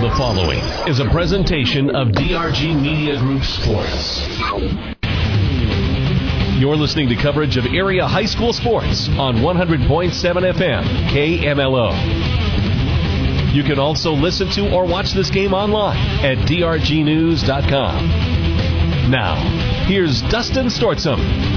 The following is a presentation of DRG Media Group Sports. You're listening to coverage of area high school sports on 100.7 FM KMLO. You can also listen to or watch this game online at drgnews.com. Now, here's Dustin Stortzum.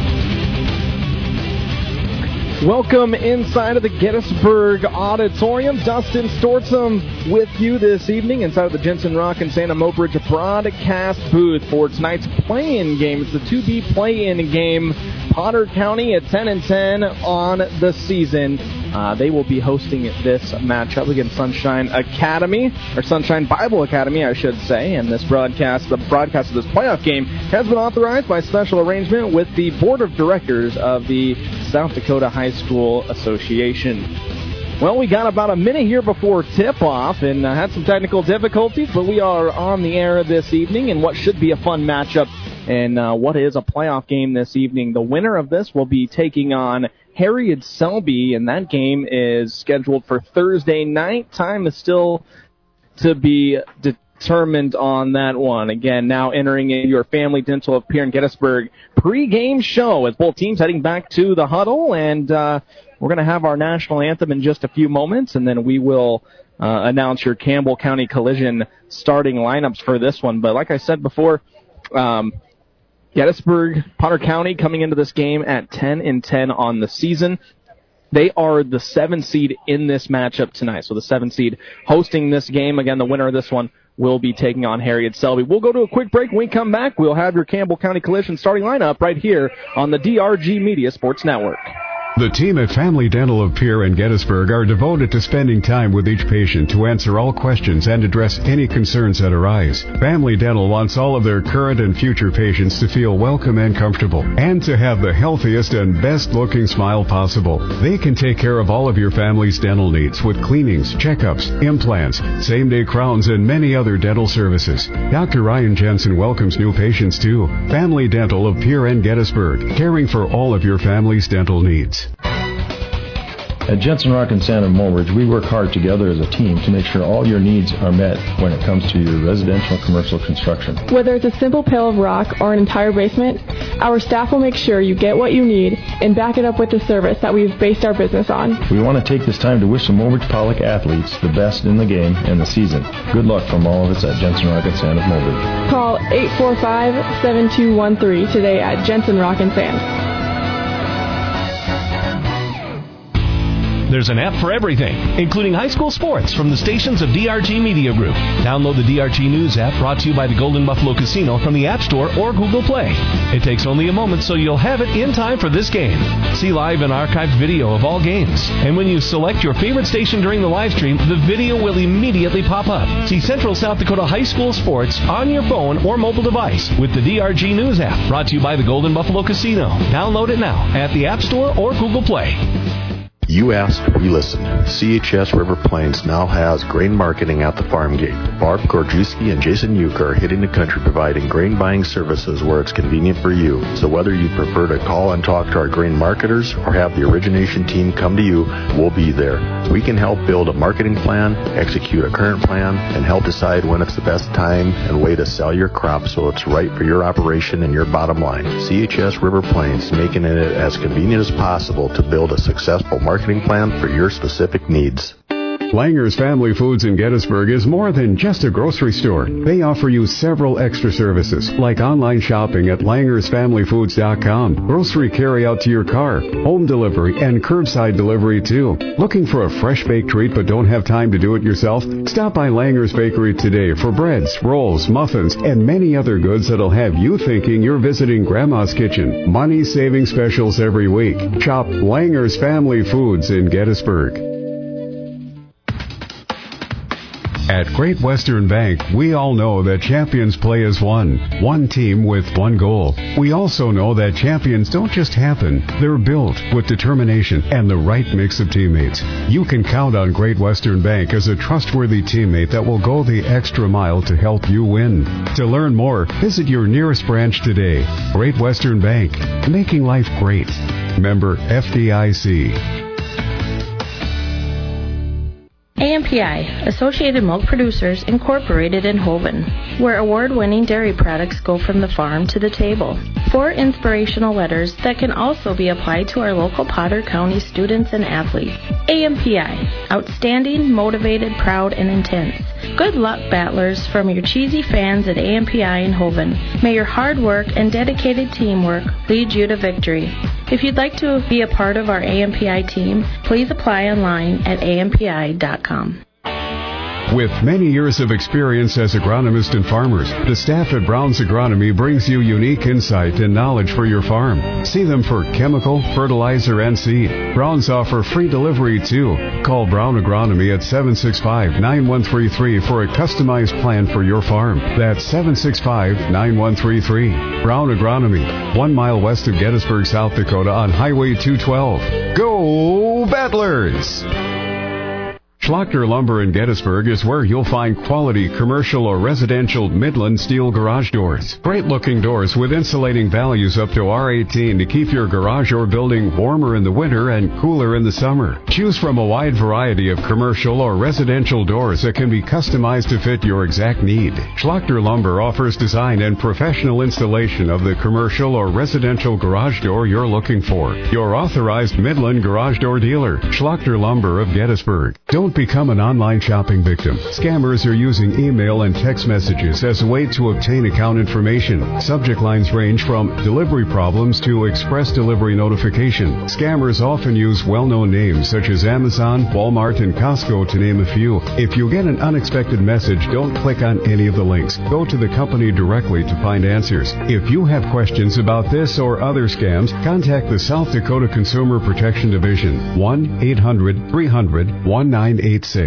Welcome inside of the Gettysburg Auditorium. Dustin Stortzum with you this evening inside of the Jensen Rock and Santa Mobridge broadcast booth for tonight's play-in game. It's the 2B play-in game. Potter County at 10-10 on the season. They will be hosting this matchup against Sunshine Academy, or Sunshine Bible Academy, I should say. And this broadcast, the broadcast of this playoff game, has been authorized by special arrangement with the Board of Directors of the South Dakota High School Association. Well, we got about a minute here before tip-off and had some technical difficulties, but we are on the air this evening in what should be a fun matchup and what is a playoff game this evening. The winner of this will be taking on Harriet Selby, and that game is scheduled for Thursday night. Time is still to be determined on that one. Again, now entering in your Family Dental of Pierre and Gettysburg pre-game show as both teams heading back to the huddle, and we're going to have our national anthem in just a few moments, and then we will announce your Campbell County Collision starting lineups for this one. But like I said before, Gettysburg, Potter County coming into this game at 10-10 on the season. They are the 7th seed in this matchup tonight. So the 7th seed hosting this game. Again, the winner of this one will be taking on Harriet Selby. We'll go to a quick break. When we come back, we'll have your Campbell County Collision starting lineup right here on the DRG Media Sports Network. The team at Family Dental of Pierre and Gettysburg are devoted to spending time with each patient to answer all questions and address any concerns that arise. Family Dental wants all of their current and future patients to feel welcome and comfortable, and to have the healthiest and best-looking smile possible. They can take care of all of your family's dental needs with cleanings, checkups, implants, same-day crowns, and many other dental services. Dr. Ryan Jensen welcomes new patients too. Family Dental of Pierre and Gettysburg, caring for all of your family's dental needs. At Jensen Rock and Santa Mobridge, we work hard together as a team to make sure all your needs are met when it comes to your residential and commercial construction. Whether it's a simple pail of rock or an entire basement, our staff will make sure you get what you need and back it up with the service that we've based our business on. We want to take this time to wish the Mobridge Pollock athletes the best in the game and the season. Good luck from all of us at Jensen Rock and Santa Mobridge. Call 845-7213 today at Jensen Rock and Sand. There's an app for everything, including high school sports from the stations of DRG Media Group. Download the DRG News app brought to you by the Golden Buffalo Casino from the App Store or Google Play. It takes only a moment, so you'll have it in time for this game. See live and archived video of all games. And when you select your favorite station during the live stream, the video will immediately pop up. See Central South Dakota high school sports on your phone or mobile device with the DRG News app brought to you by the Golden Buffalo Casino. Download it now at the App Store or Google Play. You asked, we listened. CHS River Plains now has grain marketing at the farm gate. Barb Gorjuski and Jason Uke are hitting the country providing grain buying services where it's convenient for you. So whether you prefer to call and talk to our grain marketers or have the origination team come to you, we'll be there. We can help build a marketing plan, execute a current plan, and help decide when it's the best time and way to sell your crop so it's right for your operation and your bottom line. CHS River Plains, making it as convenient as possible to build a successful marketing plan for your specific needs. Langer's Family Foods in Gettysburg is more than just a grocery store. They offer you several extra services, like online shopping at langersfamilyfoods.com, grocery carry-out to your car, home delivery, and curbside delivery too. Looking for a fresh baked treat but don't have time to do it yourself? Stop by Langer's Bakery today for breads, rolls, muffins, and many other goods that'll have you thinking you're visiting Grandma's kitchen. Money-saving specials every week. Shop Langer's Family Foods in Gettysburg. At Great Western Bank, we all know that champions play as one team with one goal. We also know that champions don't just happen, they're built with determination and the right mix of teammates. You can count on Great Western Bank as a trustworthy teammate that will go the extra mile to help you win. To learn more, visit your nearest branch today. Great Western Bank, making life great. Member FDIC. AMPI, Associated Milk Producers Incorporated in Hoven, where award-winning dairy products go from the farm to the table. 4 inspirational letters that can also be applied to our local Potter County students and athletes. AMPI, outstanding, motivated, proud, and intense. Good luck, Battlers, from your cheesy fans at AMPI in Hoven. May your hard work and dedicated teamwork lead you to victory. If you'd like to be a part of our AMPI team, please apply online at ampi.com. With many years of experience as agronomists and farmers, the staff at Brown's Agronomy brings you unique insight and knowledge for your farm. See them for chemical, fertilizer, and seed. Brown's offer free delivery too. Call Brown Agronomy at 765-9133 for a customized plan for your farm. That's 765-9133. Brown Agronomy, 1 mile west of Gettysburg, South Dakota on Highway 212. Go Battlers! Schlachter Lumber in Gettysburg is where you'll find quality commercial or residential Midland steel garage doors. Great-looking doors with insulating values up to R18 to keep your garage or building warmer in the winter and cooler in the summer. Choose from a wide variety of commercial or residential doors that can be customized to fit your exact need. Schlachter Lumber offers design and professional installation of the commercial or residential garage door you're looking for. Your authorized Midland garage door dealer, Schlachter Lumber of Gettysburg. Don't become an online shopping victim. Scammers are using email and text messages as a way to obtain account information. Subject lines range from delivery problems to express delivery notification. Scammers often use well-known names such as Amazon, Walmart, and Costco to name a few. If you get an unexpected message, don't click on any of the links. Go to the company directly to find answers. If you have questions about this or other scams, contact the South Dakota Consumer Protection Division, 1-800-300-1986.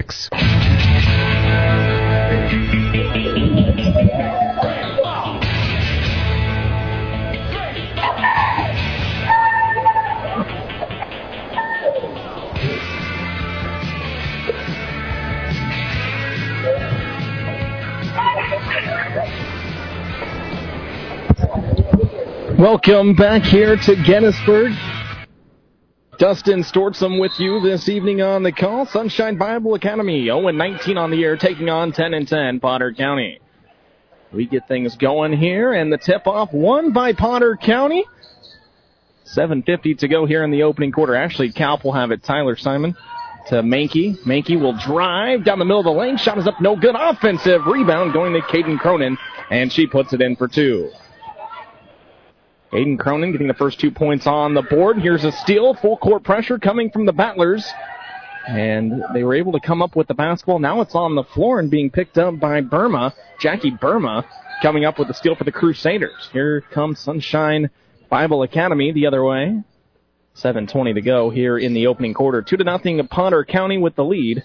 Welcome back here to Gettysburg. Dustin Stortzum with you this evening on the call. Sunshine Bible Academy, 0-19 on the year, taking on 10-10 Potter County. We get things going here, and the tip-off won by Potter County. 7:50 to go here in the opening quarter. Actually, Kalp will have it. Tyler Simon to Mankey. Mankey will drive down the middle of the lane. Shot is up, no good. Offensive rebound going to Caden Cronin, and she puts it in for 2. Aiden Cronin getting the first 2 points on the board. Here's a steal. Full court pressure coming from the Battlers. And they were able to come up with the basketball. Now it's on the floor and being picked up by Burma. Jackie Burma coming up with the steal for the Crusaders. Here comes Sunshine Bible Academy the other way. 7:20 to go here in the opening quarter. 2-0 Potter County with the lead.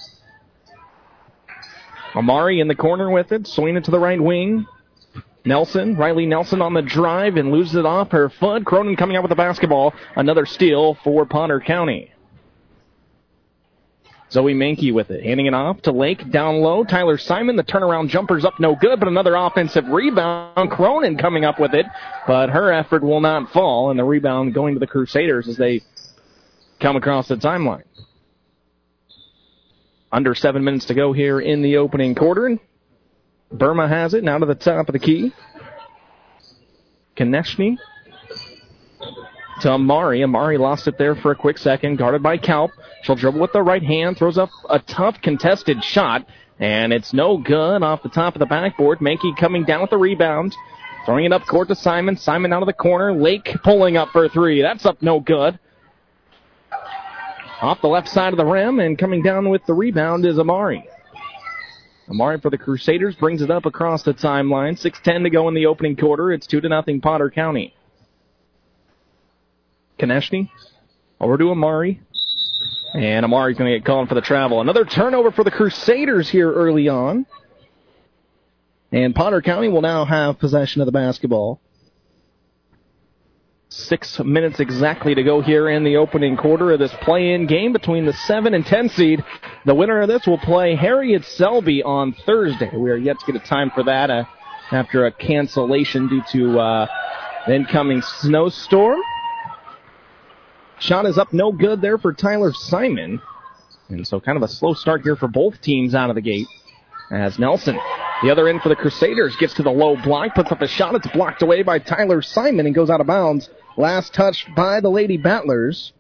Amari in the corner with it. Swinging it to the right wing. Riley Nelson on the drive and loses it off her foot. Cronin coming out with the basketball. Another steal for Potter County. Zoe Mankey with it. Handing it off to Lake down low. Tyler Simon, the turnaround jumper's up no good, but another offensive rebound. Cronin coming up with it, but her effort will not fall, and the rebound going to the Crusaders as they come across the timeline. Under 7 minutes to go here in the opening quarter. Burma has it, now to the top of the key. Konechny to Amari. Amari lost it there for a quick second, guarded by Kalp. She'll dribble with the right hand, throws up a tough contested shot, and it's no good off the top of the backboard. Mankey coming down with the rebound, throwing it up court to Simon. Simon out of the corner. Lake pulling up for 3. That's up no good. Off the left side of the rim, and coming down with the rebound is Amari. Amari for the Crusaders brings it up across the timeline. 6:10 to go in the opening quarter. It's 2-0 Potter County. Konechny over to Amari. And Amari's going to get called for the travel. Another turnover for the Crusaders here early on. And Potter County will now have possession of the basketball. 6 minutes exactly to go here in the opening quarter of this play-in game between the 7 and 10 seed. The winner of this will play Harriet Selby on Thursday. We are yet to get a time for that after a cancellation due to the incoming snowstorm. Shot is up no good there for Tyler Simon. And so kind of a slow start here for both teams out of the gate. As Nelson, the other end for the Crusaders, gets to the low block, puts up a shot. It's blocked away by Tyler Simon and goes out of bounds. Last touch by the Lady Battlers.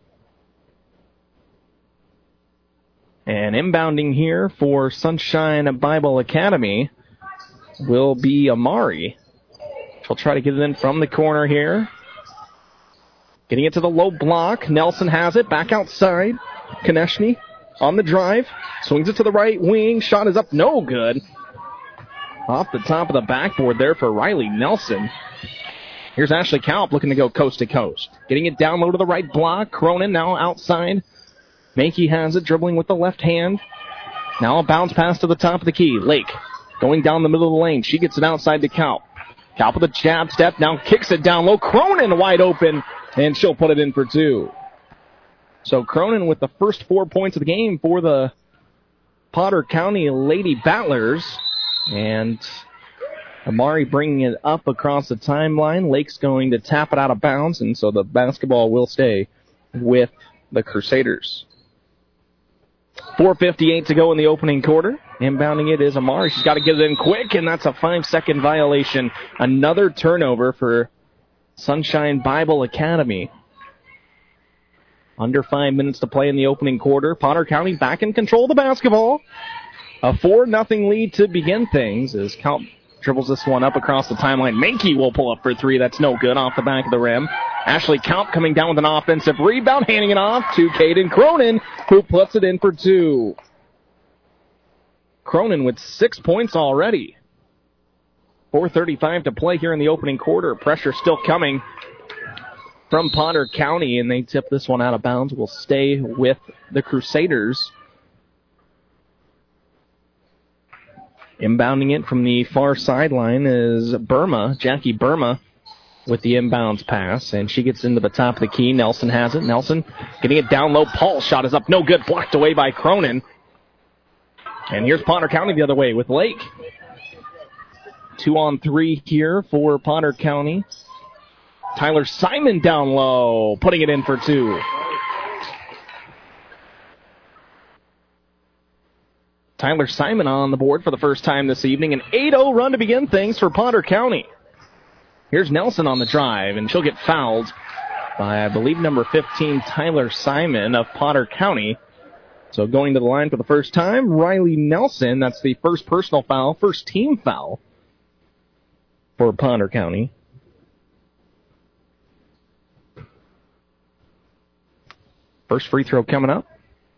And inbounding here for Sunshine Bible Academy will be Amari. She'll try to get it in from the corner here. Getting it to the low block. Nelson has it. Back outside. Konechny on the drive. Swings it to the right wing. Shot is up. No good. Off the top of the backboard there for Riley Nelson. Here's Ashley Kalp looking to go coast to coast. Getting it down low to the right block. Cronin now outside. Mankey has it, dribbling with the left hand. Now a bounce pass to the top of the key. Lake going down the middle of the lane. She gets it outside to Kalp. Kalp with a jab step. Now kicks it down low. Cronin wide open. And she'll put it in for two. So Cronin with the first 4 points of the game for the Potter County Lady Battlers. And Amari bringing it up across the timeline. Lake's going to tap it out of bounds. And so the basketball will stay with the Crusaders. 4:58 to go in the opening quarter. Inbounding it is Amari. She's got to get it in quick, and that's a 5-second violation. Another turnover for Sunshine Bible Academy. Under 5 minutes to play in the opening quarter. Potter County back in control of the basketball. A 4-0 lead to begin things as Kalp dribbles this one up across the timeline. Mankey will pull up for three. That's no good off the back of the rim. Ashley Kalp coming down with an offensive rebound, handing it off to Caden Cronin, who puts it in for two. Cronin with 6 points already. 4:35 to play here in the opening quarter. Pressure still coming from Potter County, and they tip this one out of bounds. Will stay with the Crusaders. Inbounding it from the far sideline is Burma, Jackie Burma, with the inbounds pass, and she gets into the top of the key. Nelson has it. Nelson getting it down low. Paul's shot is up. No good. Blocked away by Cronin. And here's Potter County the other way with Lake. 2-on-3 here for Potter County. Tyler Simon down low, putting it in for two. Tyler Simon on the board for the first time this evening. An 8-0 run to begin things for Potter County. Here's Nelson on the drive, and she'll get fouled by, I believe, number 15, Tyler Simon of Potter County. So going to the line for the first time, Riley Nelson. That's the first personal foul, first team foul for Potter County. First free throw coming up.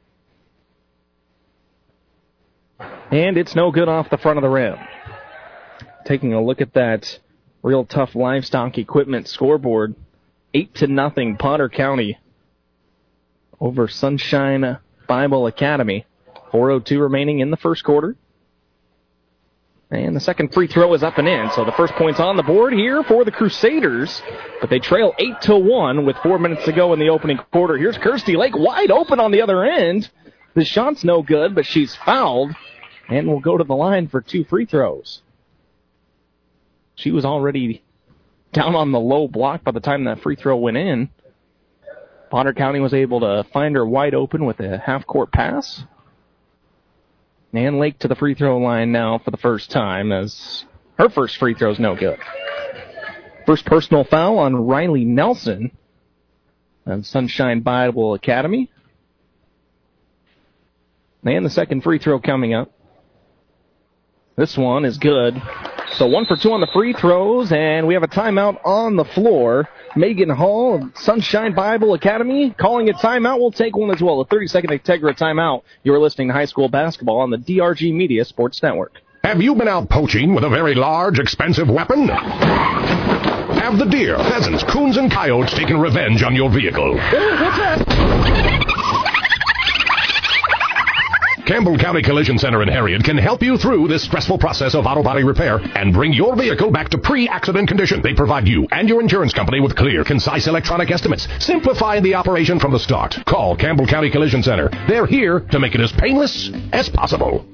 And it's no good off the front of the rim. Taking a look at that Real Tough Livestock Equipment scoreboard. 8-0 Potter County over Sunshine Bible Academy. 4:02 remaining in the first quarter. And the second free throw is up and in. So the first point's on the board here for the Crusaders. But they trail 8-1 with 4 minutes to go in the opening quarter. Here's Kirsty Lake wide open on the other end. The shot's no good, but she's fouled. And will go to the line for two free throws. She was already down on the low block by the time that free throw went in. Potter County was able to find her wide open with a half-court pass. And Lake to the free throw line now for the first time, as her first free throw is no good. First personal foul on Riley Nelson of Sunshine Bible Academy. And the second free throw coming up. This one is good. So 1 for 2 on the free throws, and we have a timeout on the floor. Megan Hall of Sunshine Bible Academy calling a timeout. We'll take one as well. A 30-second Integra timeout. You're listening to high school basketball on the DRG Media Sports Network. Have you been out poaching with a very large, expensive weapon? Have the deer, pheasants, coons, and coyotes taken revenge on your vehicle? What's that? Campbell County Collision Center in Harriet can help you through this stressful process of auto body repair and bring your vehicle back to pre-accident condition. They provide you and your insurance company with clear, concise electronic estimates, simplifying the operation from the start. Call Campbell County Collision Center. They're here to make it as painless as possible.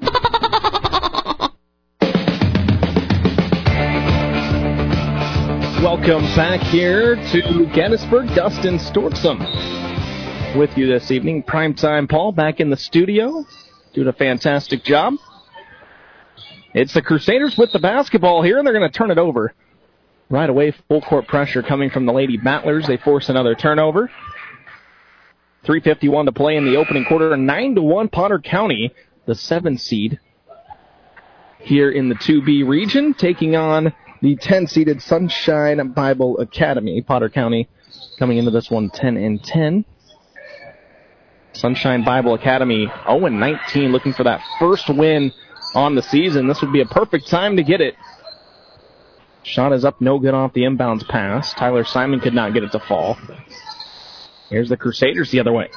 Welcome back here to Gettysburg. Dustin Stortzum with you this evening. Primetime Paul back in the studio, doing a fantastic job. It's the Crusaders with the basketball here, and they're going to turn it over. Right away, full court pressure coming from the Lady Battlers. They force another turnover. 3:51 to play in the opening quarter. 9-1 Potter County, the 7 seed here in the 2B region, taking on the 10-seeded Sunshine Bible Academy. Potter County coming into this one 10-10. Sunshine Bible Academy 0-19, looking for that first win on the season. This would be a perfect time to get it. Shot is up, no good off the inbounds pass. Tyler Simon could not get it to fall. Here's the Crusaders the other way.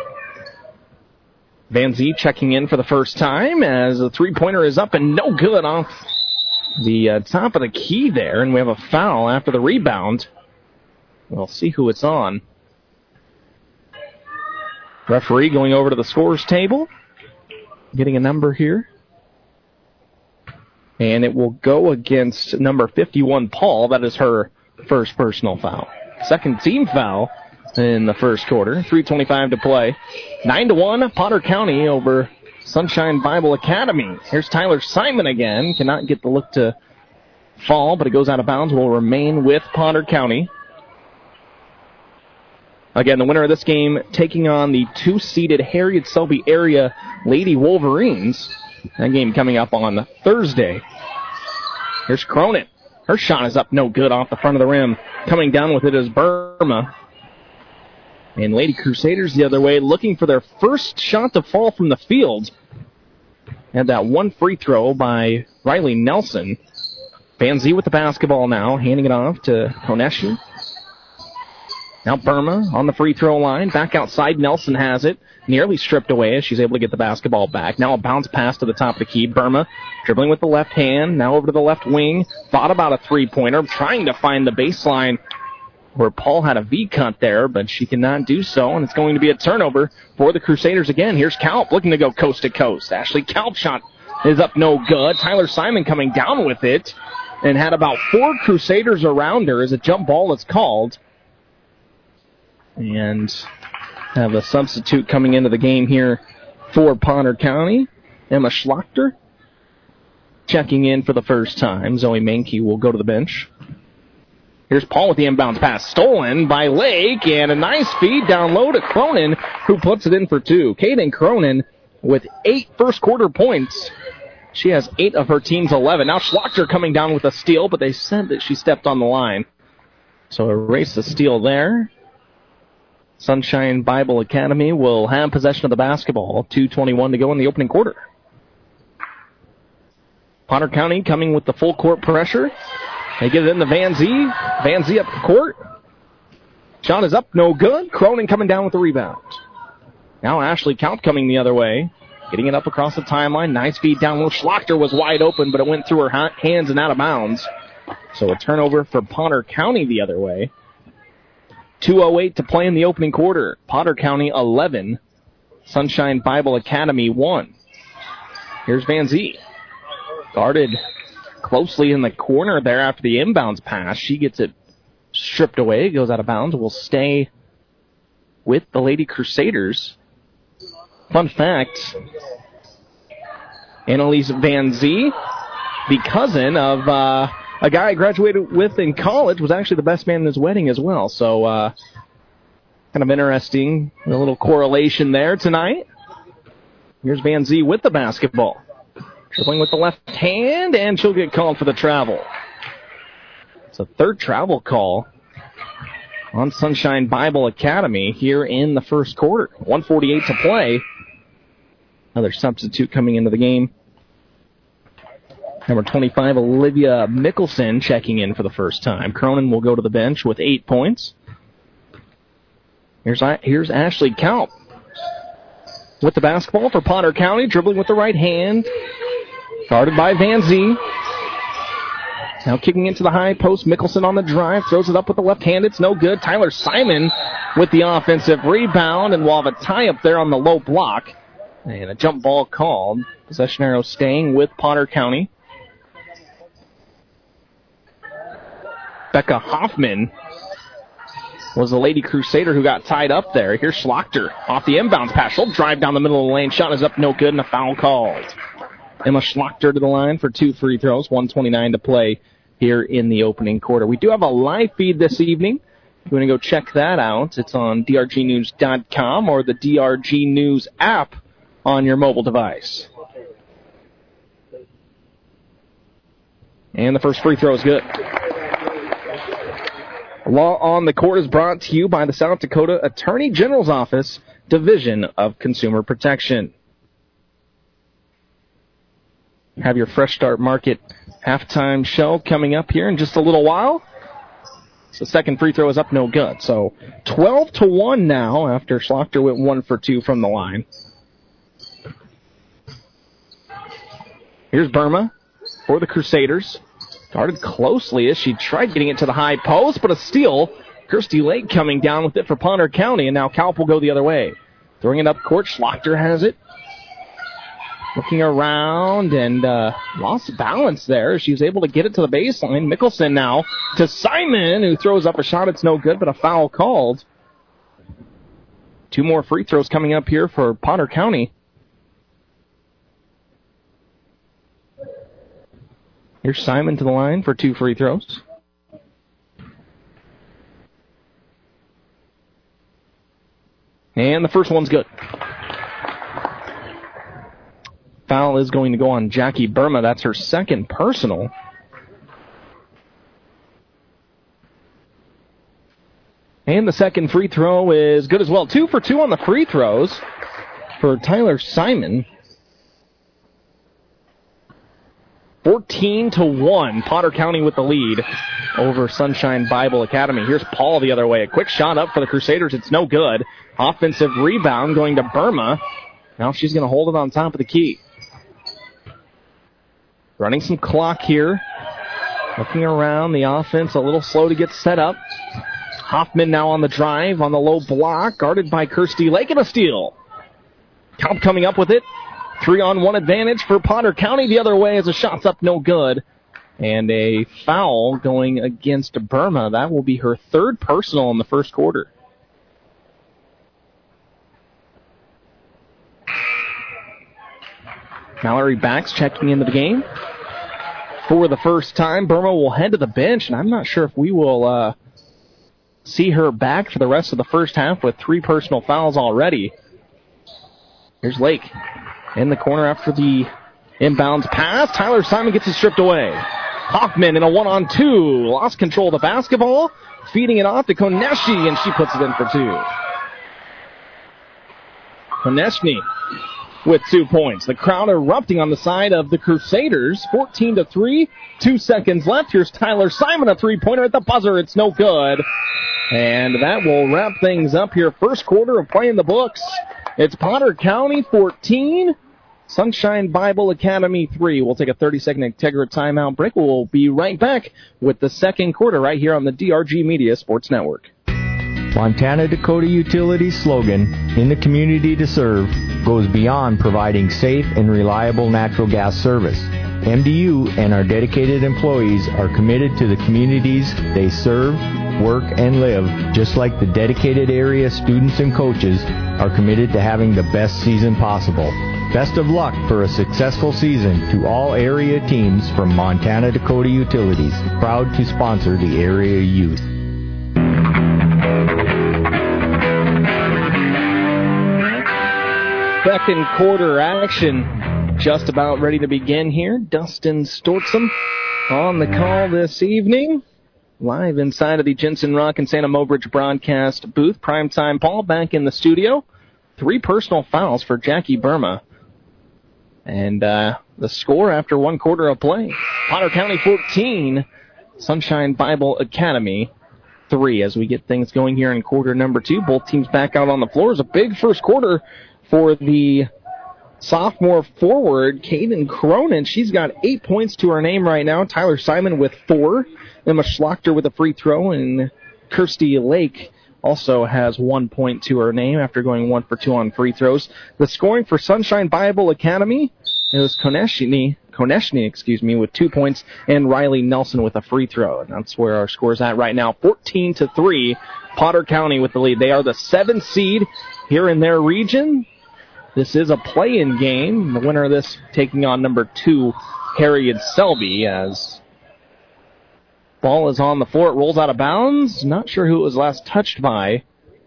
Van Zee checking in for the first time as the three-pointer is up and no good off the top of the key there, and we have a foul after the rebound. We'll see who it's on. Referee going over to the scores table, getting a number here. And it will go against number 51, Paul. That is her first personal foul. Second team foul in the first quarter. 3:25 to play. 9-1 Potter County over Sunshine Bible Academy. Here's Tyler Simon again. Cannot get the look to fall, but it goes out of bounds. Will remain with Potter County. Again, the winner of this game taking on the 2-seeded Harriet Selby area Lady Wolverines. That game coming up on Thursday. Here's Cronin. Her shot is up, no good off the front of the rim. Coming down with it is Burma. And Lady Crusaders the other way, looking for their first shot to fall from the field. Had that one free throw by Riley Nelson. Van Zee with the basketball now, handing it off to Honeshi. Now Burma on the free throw line. Back outside, Nelson has it. Nearly stripped away as she's able to get the basketball back. Now a bounce pass to the top of the key. Burma dribbling with the left hand. Now over to the left wing. Thought about a three-pointer. Trying to find the baseline where Paul had a V-cut there, but she cannot do so. And it's going to be a turnover for the Crusaders again. Here's Kalp looking to go coast to coast. Ashley Kalp shot is up no good. Tyler Simon coming down with it. And had about 4 Crusaders around her as a jump ball is called. And have a substitute coming into the game here for Potter County. Emma Schlachter checking in for the first time. Zoe Mankey will go to the bench. Here's Paul with the inbounds pass. Stolen by Lake, and a nice feed down low to Cronin, who puts it in for 2. Kaden Cronin with 8 first-quarter points. She has 8 of her team's 11. Now Schlachter coming down with a steal, but they said that she stepped on the line. So erase the steal there. Sunshine Bible Academy will have possession of the basketball. 2:21 to go in the opening quarter. Potter County coming with the full court pressure. They get it in to Van Zee. Van Zee up the court. Shot is up, no good. Cronin coming down with the rebound. Now Ashley Kalp coming the other way. Getting it up across the timeline. Nice feed down low. Schlachter was wide open, but it went through her hands and out of bounds. So a turnover for Potter County the other way. 2:08 to play in the opening quarter. Potter County 11. Sunshine Bible Academy 1. Here's Van Zee. Guarded closely in the corner there after the inbounds pass. She gets it stripped away. Goes out of bounds. Will stay with the Lady Crusaders. Fun fact, Annalise Van Zee, the cousin of a guy I graduated with in college, was actually the best man in his wedding as well. So, kind of interesting. A little correlation there tonight. Here's Van Zee with the basketball. Dribbling with the left hand, and she'll get called for the travel. It's a third travel call on Sunshine Bible Academy here in the first quarter. 1:48 to play. Another substitute coming into the game. Number 25, Olivia Mickelson, checking in for the first time. Cronin will go to the bench with 8 points. Here's Ashley Kalp with the basketball for Potter County, dribbling with the right hand. Guarded by Van Zee. Now kicking into the high post. Mickelson on the drive. Throws it up with the left hand. It's no good. Tyler Simon with the offensive rebound. And we'll have a tie up there on the low block. And a jump ball called. Possession arrow staying with Potter County. Becca Hoffman was the Lady Crusader who got tied up there. Here's Schlachter off the inbounds pass. She'll drive down the middle of the lane. Shot is up, no good, and a foul called. Emma Schlachter to the line for 2 free throws. 1:29 to play here in the opening quarter. We do have a live feed this evening. If you want to go check that out, it's on drgnews.com or the DRG News app on your mobile device. And the first free throw is good. Law on the Court is brought to you by the South Dakota Attorney General's Office, Division of Consumer Protection. Have your Fresh Start Market halftime show coming up here in just a little while. The second free throw is up, no good. So 12-1 now after Schlachter went 1 for 2 from the line. Here's Burma for the Crusaders. Guarded closely as she tried getting it to the high post, but a steal. Kirsty Lake coming down with it for Potter County, and now Kalp will go the other way. Throwing it up court, Schlachter has it. Looking around and lost balance there. She was able to get it to the baseline. Mickelson now to Simon, who throws up a shot. It's no good, but a foul called. 2 more free throws coming up here for Potter County. Here's Simon to the line for 2 free throws. And the first one's good. Foul is going to go on Jackie Burma. That's her second personal. And the second free throw is good as well. 2 for 2 on the free throws for Tyler Simon. 14-1. Potter County with the lead over Sunshine Bible Academy. Here's Paul the other way. A quick shot up for the Crusaders. It's no good. Offensive rebound going to Burma. Now she's going to hold it on top of the key. Running some clock here. Looking around. The offense a little slow to get set up. Hoffman now on the drive on the low block. Guarded by Kirsty Lake, and a steal. Kalp coming up with it. 3-on-1 advantage for Potter County the other way as the shot's up, no good. And a foul going against Burma. That will be her third personal in the first quarter. Mallory Bax checking into the game for the first time. Burma will head to the bench, and I'm not sure if we will see her back for the rest of the first half with 3 personal fouls already. Here's Lake. In the corner after the inbounds pass. Tyler Simon gets it stripped away. Hoffman in a 1-on-2. Lost control of the basketball. Feeding it off to Konechny, and she puts it in for 2. Konechny with 2 points. The crowd erupting on the side of the Crusaders. 14-3. 2 seconds left. Here's Tyler Simon, a 3-pointer at the buzzer. It's no good. And that will wrap things up here. First quarter of play in the books. It's Potter County 14, Sunshine Bible Academy 3. We'll take a 30-second Integra timeout break. We'll be right back with the second quarter right here on the DRG Media Sports Network. Montana Dakota Utilities' slogan, "In the community to serve," goes beyond providing safe and reliable natural gas service. MDU and our dedicated employees are committed to the communities they serve, work, and live, just like the dedicated area students and coaches are committed to having the best season possible. Best of luck for a successful season to all area teams from Montana Dakota Utilities, proud to sponsor the area youth. Second quarter action just about ready to begin here. Dustin Stortzum on the call this evening. Live inside of the Jensen Rock and Santa Mobridge broadcast booth. Primetime Paul back in the studio. 3 personal fouls for Jackie Burma. And the score after 1 quarter of play. Potter County 14, Sunshine Bible Academy 3. As we get things going here in quarter number 2. Both teams back out on the floor. It's a big first quarter for the sophomore forward, Kaden Cronin. She's got 8 points to her name right now. Tyler Simon with 4. Emma Schlachter with a free throw. And Kirsty Lake also has 1 point to her name after going 1 for 2 on free throws. The scoring for Sunshine Bible Academy, it was Konechny Konechny, with 2 points, and Riley Nelson with a free throw. And that's where our score's at right now. 14-3, Potter County with the lead. They are the 7th seed here in their region. This is a play-in game. The winner of this taking on number 2, Harriet Selby, as ball is on the floor. It rolls out of bounds. Not sure who it was last touched by.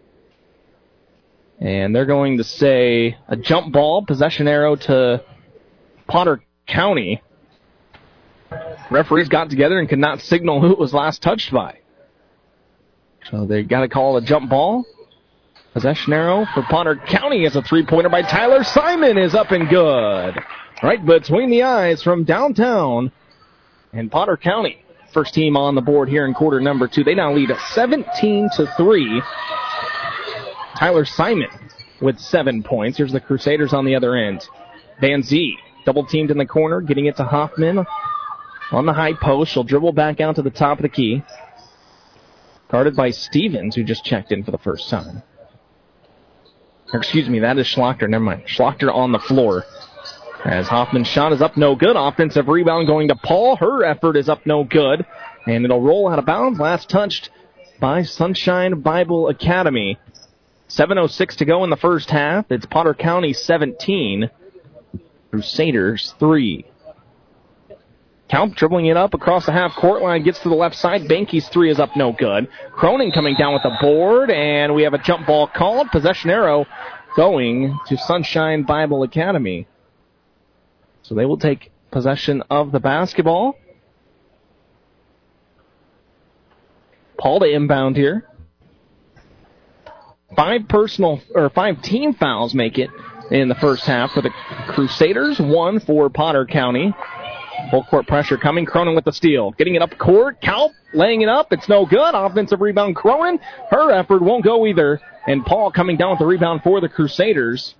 And they're going to say a jump ball, possession arrow to Potter County. Referees got together and could not signal who it was last touched by. So they got to call a jump ball. Possession arrow for Potter County as a three-pointer by Tyler Simon is up and good. Right between the eyes from downtown. And Potter County, first team on the board here in quarter number 2. They now lead 17-3. Tyler Simon with 7 points. Here's the Crusaders on the other end. Van Zee, double-teamed in the corner, getting it to Hoffman on the high post. She'll dribble back out to the top of the key. Guarded by Stevens, who just checked in for the first time. Or, excuse me, that is Schlachter. Never mind. Schlachter on the floor. As Hoffman's shot is up no good. Offensive rebound going to Paul. Her effort is up no good. And it'll roll out of bounds. Last touched by Sunshine Bible Academy. 7:06 to go in the first half. It's Potter County 17. Crusaders 3. Kaup dribbling it up across the half-court line, gets to the left side. Banky's 3 is up no good. Cronin coming down with the board, and we have a jump ball called. Possession arrow going to Sunshine Bible Academy. So they will take possession of the basketball. Paul to inbound here. 5 team fouls make it in the first half for the Crusaders, 1 for Potter County. Full court pressure coming. Cronin with the steal. Getting it up court. Kaup laying it up. It's no good. Offensive rebound. Cronin. Her effort won't go either. And Paul coming down with the rebound for the Crusaders.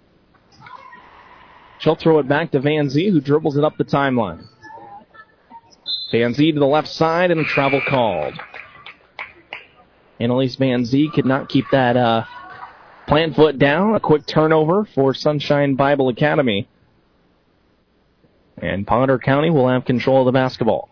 She'll throw it back to Van Zee, who dribbles it up the timeline. Van Zee to the left side, and a travel called. Annalise Van Zee could not keep that plant foot down. A quick turnover for Sunshine Bible Academy. And Potter County will have control of the basketball.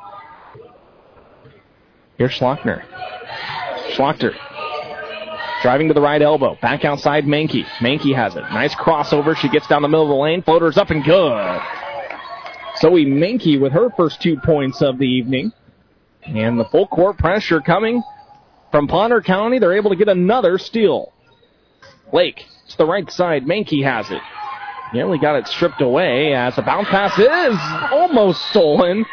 Here's Schlachter. Schlachter driving to the right elbow. Back outside Mankey. Mankey has it. Nice crossover. She gets down the middle of the lane. Floater's up and good. Zoe Mankey with her first 2 points of the evening. And the full court pressure coming from Potter County. They're able to get another steal. Lake to the right side. Mankey has it. Nearly got it stripped away as the bounce pass is almost stolen.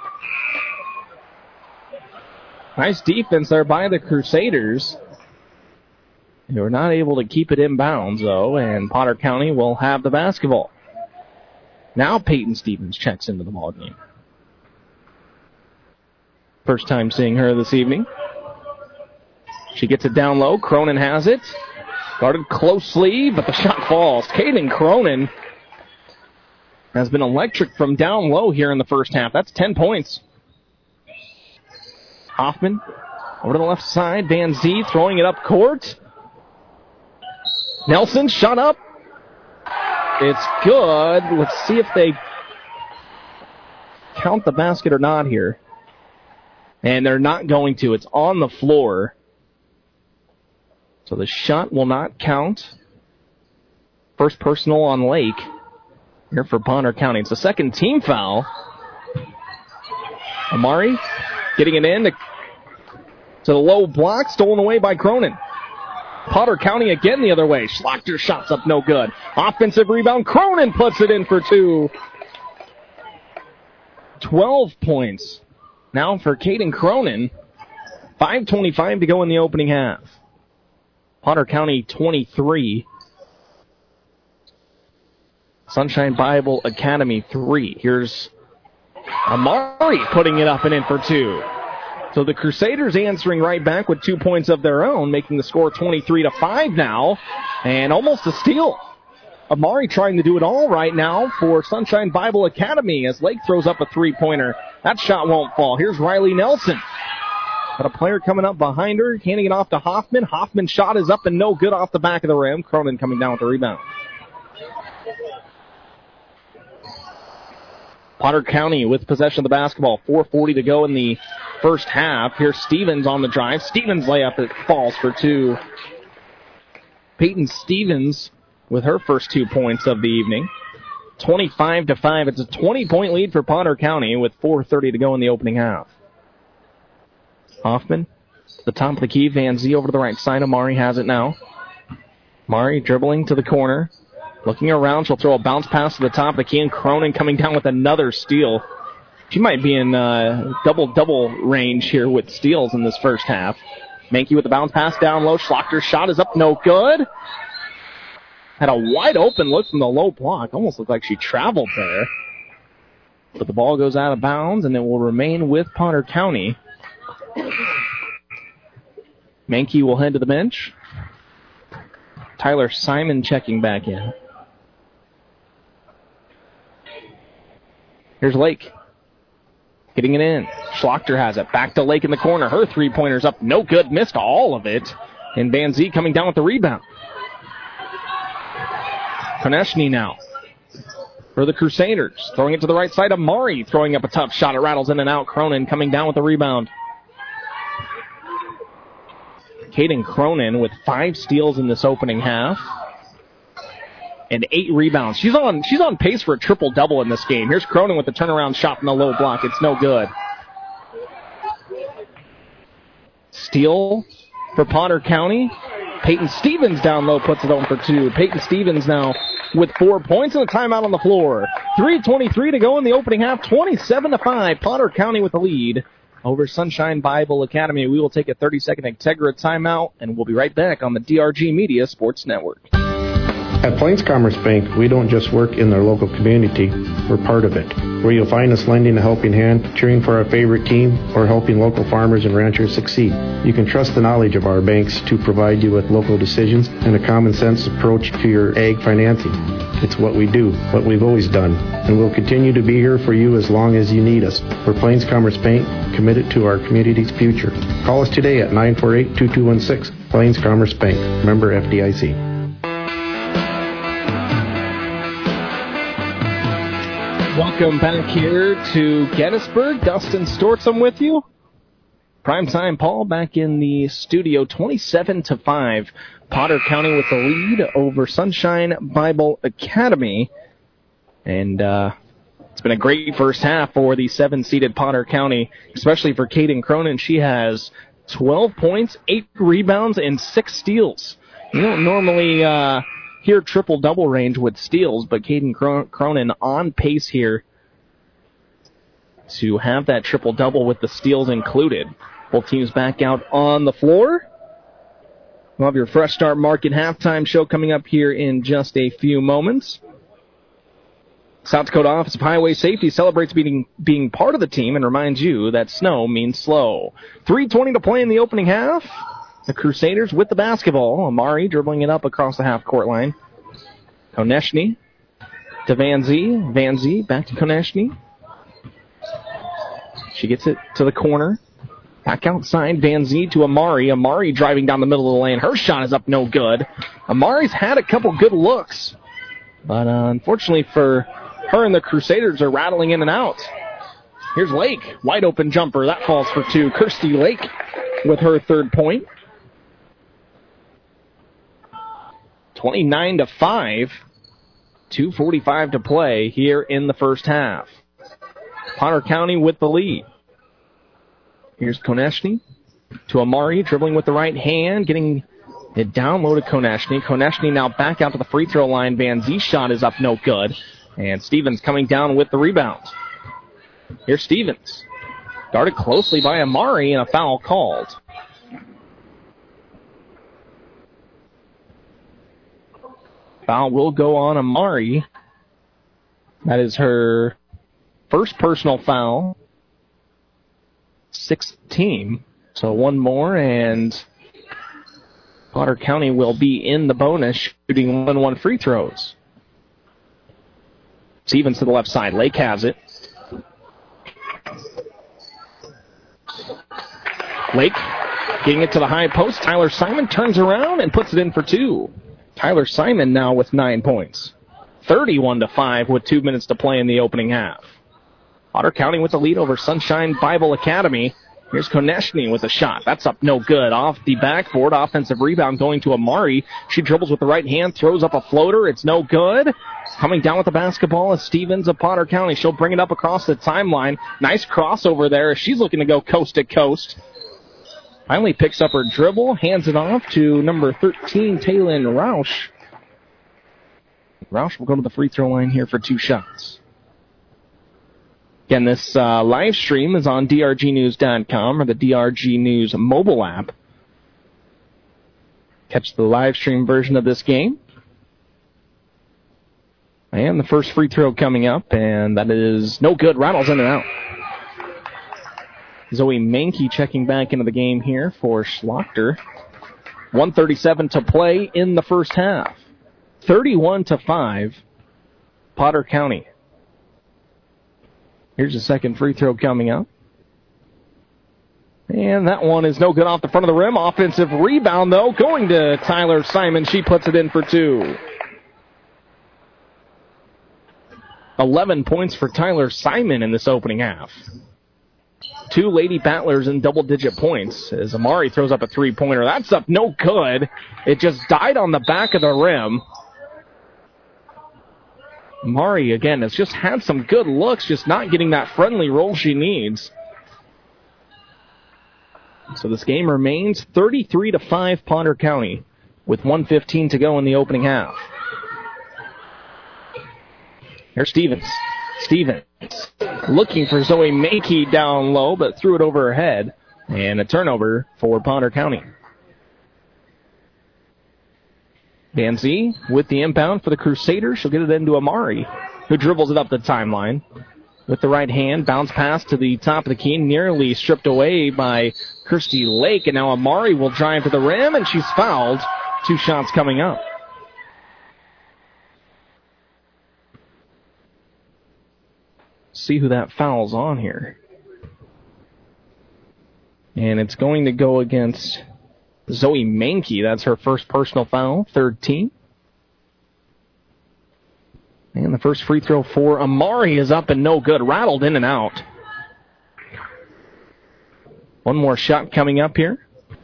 Nice defense there by the Crusaders. They were not able to keep it in bounds, though, and Potter County will have the basketball. Now Peyton Stevens checks into the ballgame. First time seeing her this evening. She gets it down low. Cronin has it. Guarded closely, but the shot falls. Kaden Cronin has been electric from down low here in the first half. That's 10 points. Hoffman over to the left side. Van Zee throwing it up court. Nelson shot up. It's good. Let's see if they count the basket or not here. And they're not going to. It's on the floor. So the shot will not count. First personal on Lake here for Potter County. It's the second team foul. Amari getting it in to the low block. Stolen away by Cronin. Potter County again the other way. Schlachter shots up no good. Offensive rebound. Cronin puts it in for 2. 12 points now for Kaden Cronin. 5:25 to go in the opening half. Potter County 23. Sunshine Bible Academy 3. Here's Amari putting it up and in for 2. So the Crusaders answering right back with 2 points of their own, making the score 23-5 now. And almost a steal. Amari trying to do it all right now for Sunshine Bible Academy as Lake throws up a three-pointer. That shot won't fall. Here's Riley Nelson. But a player coming up behind her, handing it off to Hoffman. Hoffman's shot is up and no good off the back of the rim. Cronin coming down with the rebound. Potter County with possession of the basketball. 4:40 to go in the first half. Here's Stevens on the drive. Stevens layup, it falls for two. Peyton Stevens with her first 2 points of the evening. 25-5. It's a 20-point lead for Potter County with 4:30 to go in the opening half. Hoffman, the top of the key. Van Zee over to the right side. Amari has it now. Amari dribbling to the corner. Looking around, she'll throw a bounce pass to the top of the key, and Cronin coming down with another steal. She might be in double-double range here with steals in this first half. Mankey with the bounce pass down low. Schlachter's shot is up, no good. Had a wide open look from the low block. Almost looked like she traveled there. But the ball goes out of bounds, and it will remain with Potter County. Mankey will head to the bench. Tyler Simon checking back in. Here's Lake. Getting it in. Schlachter has it. Back to Lake in the corner. Her three-pointer's up. No good. Missed all of it. And Van Zee coming down with the rebound. Konechny now for the Crusaders. Throwing it to the right side. Amari throwing up a tough shot. It rattles in and out. Cronin coming down with the rebound. Caden Cronin with 5 steals in this opening half. And 8 rebounds. She's on pace for a triple-double in this game. Here's Cronin with the turnaround shot from the low block. It's no good. Steal for Potter County. Peyton Stevens down low puts it on for 2. Peyton Stevens now with 4 points and a timeout on the floor. 3:23 to go in the opening half. 27-5. Potter County with the lead over Sunshine Bible Academy. We will take a 30-second Integra timeout, and we'll be right back on the DRG Media Sports Network. At Plains Commerce Bank, we don't just work in their local community, we're part of it. Where you'll find us lending a helping hand, cheering for our favorite team, or helping local farmers and ranchers succeed. You can trust the knowledge of our banks to provide you with local decisions and a common sense approach to your ag financing. It's what we do, what we've always done, and we'll continue to be here for you as long as you need us. We're Plains Commerce Bank, committed to our community's future. Call us today at 948-2216. Plains Commerce Bank, member FDIC. Welcome back here to Gettysburg. Dustin Stortzum with you. Primetime Paul back in the studio. 27-5. Potter County with the lead over Sunshine Bible Academy. And it's been a great first half for the 7-seeded Potter County, especially for Caden Cronin. She has 12 points, 8 rebounds, and 6 steals. You don't normally here triple-double range with steals, but Caden Cronin on pace here to have that triple-double with the steals included. Both teams back out on the floor. We'll have your Fresh Start Market halftime show coming up here in just a few moments. South Dakota Office of Highway Safety celebrates being part of the team and reminds you that snow means slow. 3:20 to play in the opening half. The Crusaders with the basketball. Amari dribbling it up across the half-court line. Konechny to Van Zee. Van Zee back to Konechny. She gets it to the corner. Back outside, Van Zee to Amari. Amari driving down the middle of the lane. Her shot is up, no good. Amari's had a couple good looks, but unfortunately for her and the Crusaders are rattling in and out. Here's Lake. Wide open jumper. That falls for 2. Kirsty Lake with her 3rd point. 29-5. 2:45 to play here in the first half. Potter County with the lead. Here's Konechny to Amari, dribbling with the right hand, getting it down low to Konechny. Konechny now back out to the free throw line. Van Zee's shot is up, no good. And Stevens coming down with the rebound. Here's Stevens. Guarded closely by Amari, and a foul called. Foul will go on Amari. That is her first personal foul. 6th team. So one more, and Potter County will be in the bonus, shooting 1-1 free throws. Stevens to the left side. Lake has it. Lake getting it to the high post. Tyler Simon turns around and puts it in for 2. Tyler Simon now with 9 points. 31-5 with 2 minutes to play in the opening half. Potter County with the lead over Sunshine Bible Academy. Here's Konechny with a shot. That's up no good. Off the backboard, offensive rebound going to Amari. She dribbles with the right hand, throws up a floater. It's no good. Coming down with the basketball is Stevens of Potter County. She'll bring it up across the timeline. Nice crossover there as she's looking to go coast to coast. Finally picks up her dribble, hands it off to number 13, Taylin Roush. Roush will go to the free throw line here for 2 shots. Again, this live stream is on drgnews.com or the DRG News mobile app. Catch the live stream version of this game. And the first free throw coming up, and that is no good. Rattles in and out. Zoe Mankey checking back into the game here for Schlachter. 1:37 to play in the first half. 31-5, Potter County. Here's the second free throw coming up. And that one is no good off the front of the rim. Offensive rebound, though, going to Tyler Simon. She puts it in for 2. 11 points for Tyler Simon in this opening half. 2 Lady Battlers in double-digit points as Amari throws up a three-pointer. That's up no good. It just died on the back of the rim. Amari, again, has just had some good looks, just not getting that friendly roll she needs. So this game remains 33-5 Potter County with 1:15 to go in the opening half. Here's Stevens. Stevens looking for Zoe Mankey down low, but threw it over her head. And a turnover for Potter County. Van Zee with the inbound for the Crusaders. She'll get it into Amari, who dribbles it up the timeline. With the right hand, bounce pass to the top of the key, nearly stripped away by Kirsty Lake. And now Amari will drive to the rim, and she's fouled. 2 shots coming up. See who that foul's on here. And it's going to go against Zoe Mankey. That's her first personal foul, 3rd team. And the first free throw for Amari is up and no good. Rattled in and out. One more shot coming up here.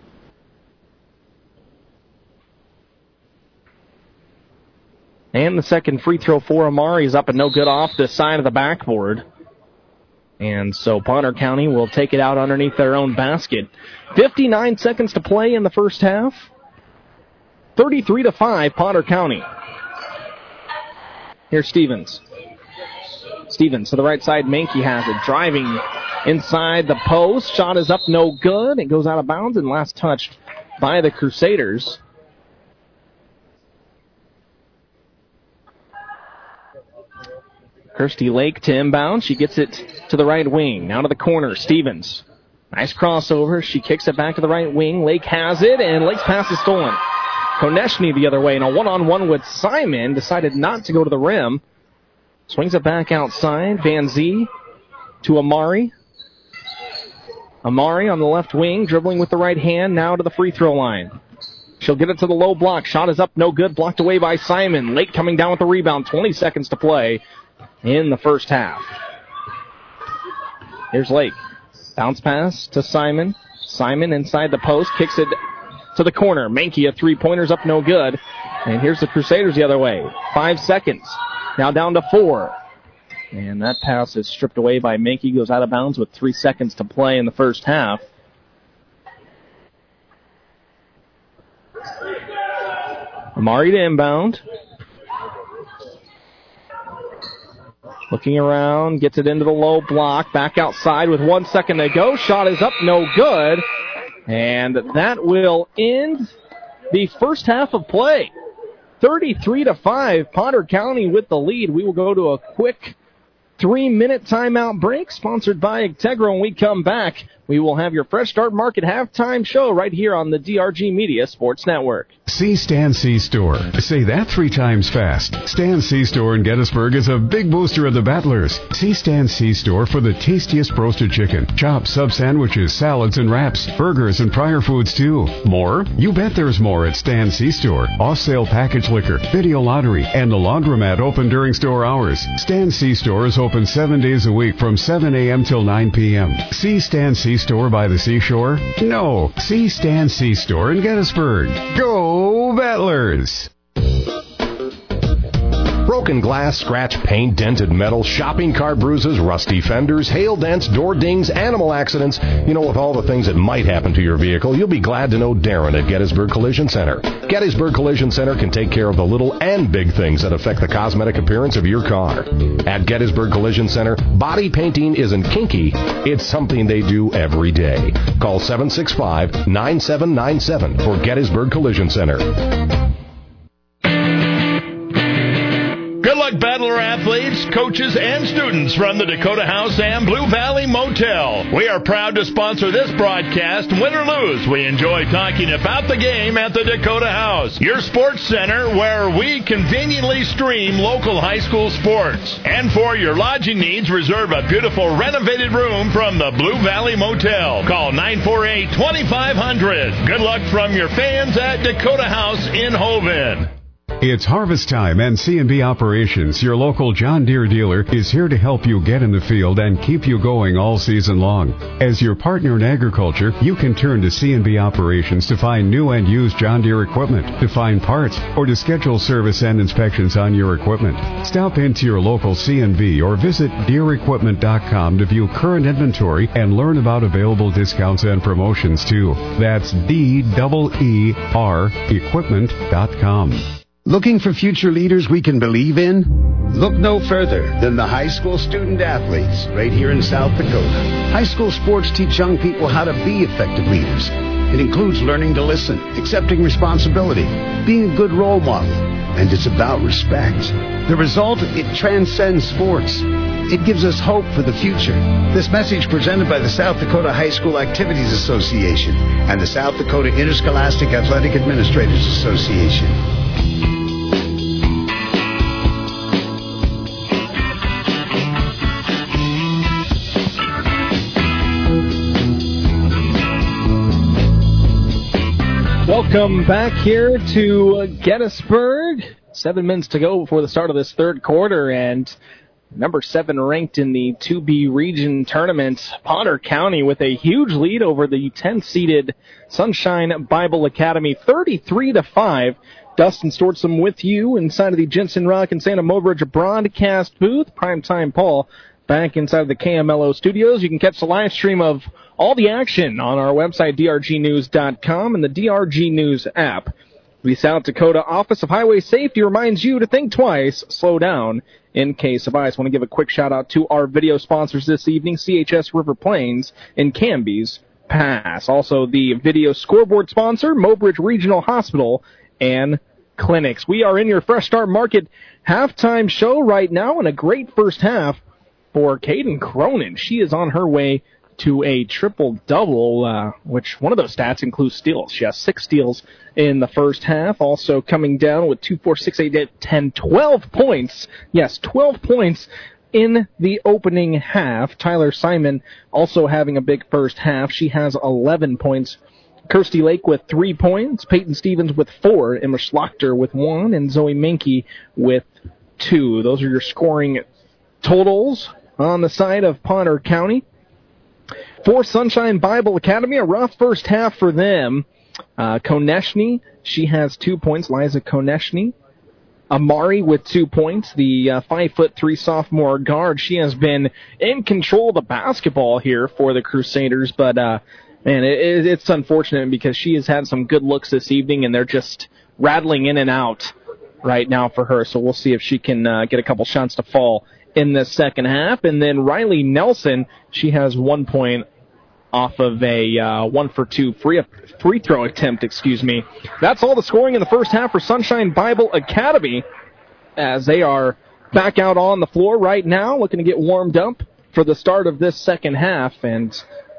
And the second free throw for Amari is up and no good off the side of the backboard. And so Potter County will take it out underneath their own basket. 59 seconds to play in the first half. 33-5, Potter County. Here's Stevens. Stevens to the right side. Mankey has it. Driving inside the post. Shot is up no good. It goes out of bounds and last touched by the Crusaders. Kirsty Lake to inbound. She gets it to the right wing. Now to the corner. Stevens. Nice crossover. She kicks it back to the right wing. Lake has it, and Lake's pass is stolen. Konechny the other way, and a one-on-one with Simon. Decided not to go to the rim. Swings it back outside. Van Zee to Amari. Amari on the left wing, dribbling with the right hand. Now to the free throw line. She'll get it to the low block. Shot is up, no good. Blocked away by Simon. Lake coming down with the rebound. 20 seconds to play in the first half. Here's Lake. Bounce pass to Simon. Simon inside the post. Kicks it to the corner. Mankey, a three-pointer's up no good. And here's the Crusaders the other way. 5 seconds. Now down to 4. And that pass is stripped away by Mankey. Goes out of bounds with 3 seconds to play in the first half. Amari to inbound. Looking around, gets it into the low block, back outside with 1 second to go. Shot is up, no good. And that will end the first half of play. 33-5, Potter County with the lead. We will go to a quick 3-minute timeout break, sponsored by Integra. When we come back, we will have your Fresh Start Market halftime show right here on the DRG Media Sports Network. See Stan C-Store. Say that 3 times fast. Stan C-Store in Gettysburg is a big booster of the Battlers. See Stan C-Store for the tastiest roasted chicken, chops, sub-sandwiches, salads, and wraps, burgers, and prior foods, too. More? You bet there's more at Stan C-Store. Off-sale package liquor, video lottery, and the laundromat open during store hours. Stan C-Store is open 7 days a week from 7 a.m. till 9 p.m. See Stan C-Store by the seashore? No. See Stan C-Store in Gettysburg. Go Battlers! Broken glass, scratched paint, dented metal, shopping cart bruises, rusty fenders, hail dents, door dings, animal accidents. You know, with all the things that might happen to your vehicle, you'll be glad to know Darren at Gettysburg Collision Center. Gettysburg Collision Center can take care of the little and big things that affect the cosmetic appearance of your car. At Gettysburg Collision Center, body painting isn't kinky. It's something they do every day. Call 765-9797 for Gettysburg Collision Center. Good luck, Battler athletes, coaches, and students from the Dakota House and Blue Valley Motel. We are proud to sponsor this broadcast. Win or lose, we enjoy talking about the game at the Dakota House, your sports center where we conveniently stream local high school sports. And for your lodging needs, reserve a beautiful renovated room from the Blue Valley Motel. Call 948-2500. Good luck from your fans at Dakota House in Hoven. It's harvest time, and C&B Operations, your local John Deere dealer, is here to help you get in the field and keep you going all season long. As your partner in agriculture, you can turn to C&B Operations to find new and used John Deere equipment, to find parts, or to schedule service and inspections on your equipment. Stop into your local C&B or visit DeereEquipment.com to view current inventory and learn about available discounts and promotions too. That's DEER equipment.com. Looking for future leaders we can believe in? Look no further than the high school student athletes right here in South Dakota. High school sports teach young people how to be effective leaders. It includes learning to listen, accepting responsibility, being a good role model, and it's about respect. The result, it transcends sports. It gives us hope for the future. This message presented by the South Dakota High School Activities Association and the South Dakota Interscholastic Athletic Administrators Association. Welcome back here to Gettysburg. 7 minutes to go before the start of this third quarter, and number 7 ranked in the 2B region tournament, Potter County, with a huge lead over the 10th-seeded Sunshine Bible Academy, 33-5. Dustin Stortzum with you inside of the Jensen Rock and Santa Mobridge broadcast booth. Primetime Paul back inside the KMLO studios. You can catch the live stream of all the action on our website, drgnews.com, and the DRG News app. The South Dakota Office of Highway Safety reminds you to think twice, slow down in case of ice. I want to give a quick shout-out to our video sponsors this evening, CHS River Plains and Canby's Pass. Also, the video scoreboard sponsor, Mobridge Regional Hospital and Clinics. We are in your Fresh Start Market halftime show right now, and a great first half for Caden Cronin. She is on her way to a triple-double, which one of those stats includes steals. She has 6 steals in the first half. Also coming down with 2, 4, 6, 8, 10, 12 points. Yes, 12 points in the opening half. Tyler Simon also having a big first half. She has 11 points. Kirsty Lake with 3 points. Peyton Stevens with 4. Emma Schlachter with 1. And Zoe Menke with 2. Those are your scoring totals on the side of Potter County. For Sunshine Bible Academy, a rough first half for them. Konechny, she has 2 points. Liza Konechny. Amari with 2 points. The 5'3" sophomore guard. She has been in control of the basketball here for the Crusaders, but man, it's unfortunate because she has had some good looks this evening, and they're just rattling in and out right now for her. So we'll see if she can get a couple shots to fall in the second half. And then Riley Nelson, she has 1 point off of a 1-for-2 free throw attempt, That's all the scoring in the first half for Sunshine Bible Academy, as they are back out on the floor right now, looking to get warmed up for the start of this second half. And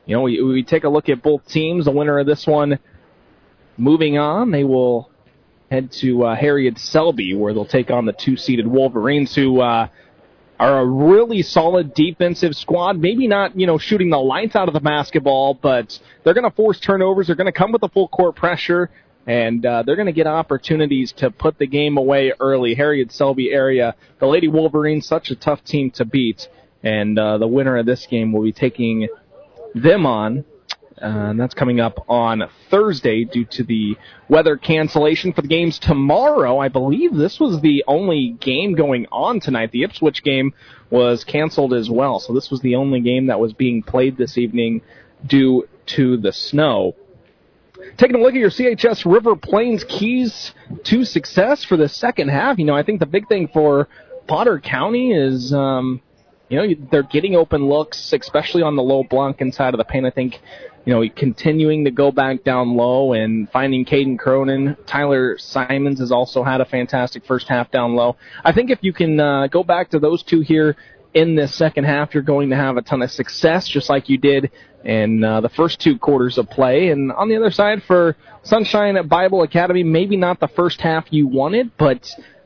we take a look at both teams. The winner of this one moving on, they will head to Harriet Selby, where they'll take on the 2-seeded Wolverines, who are a really solid defensive squad. Maybe not, shooting the lights out of the basketball, but they're going to force turnovers. They're going to come with the full court pressure, and they're going to get opportunities to put the game away early. Harriet Selby area, the Lady Wolverines, such a tough team to beat, and the winner of this game will be taking them on. And that's coming up on Thursday due to the weather cancellation for the games tomorrow. I believe this was the only game going on tonight. The Ipswich game was canceled as well. So this was the only game that was being played this evening due to the snow. Taking a look at your CHS River Plains keys to success for the second half. I think the big thing for Potter County is, they're getting open looks, especially on the low Blanken side of the paint. I think, continuing to go back down low and finding Caden Cronin. Tyler Simons has also had a fantastic first half down low. I think if you can go back to those two here in this second half, you're going to have a ton of success, just like you did in the first two quarters of play. And on the other side, for Sunshine at Bible Academy, maybe not the first half you wanted, but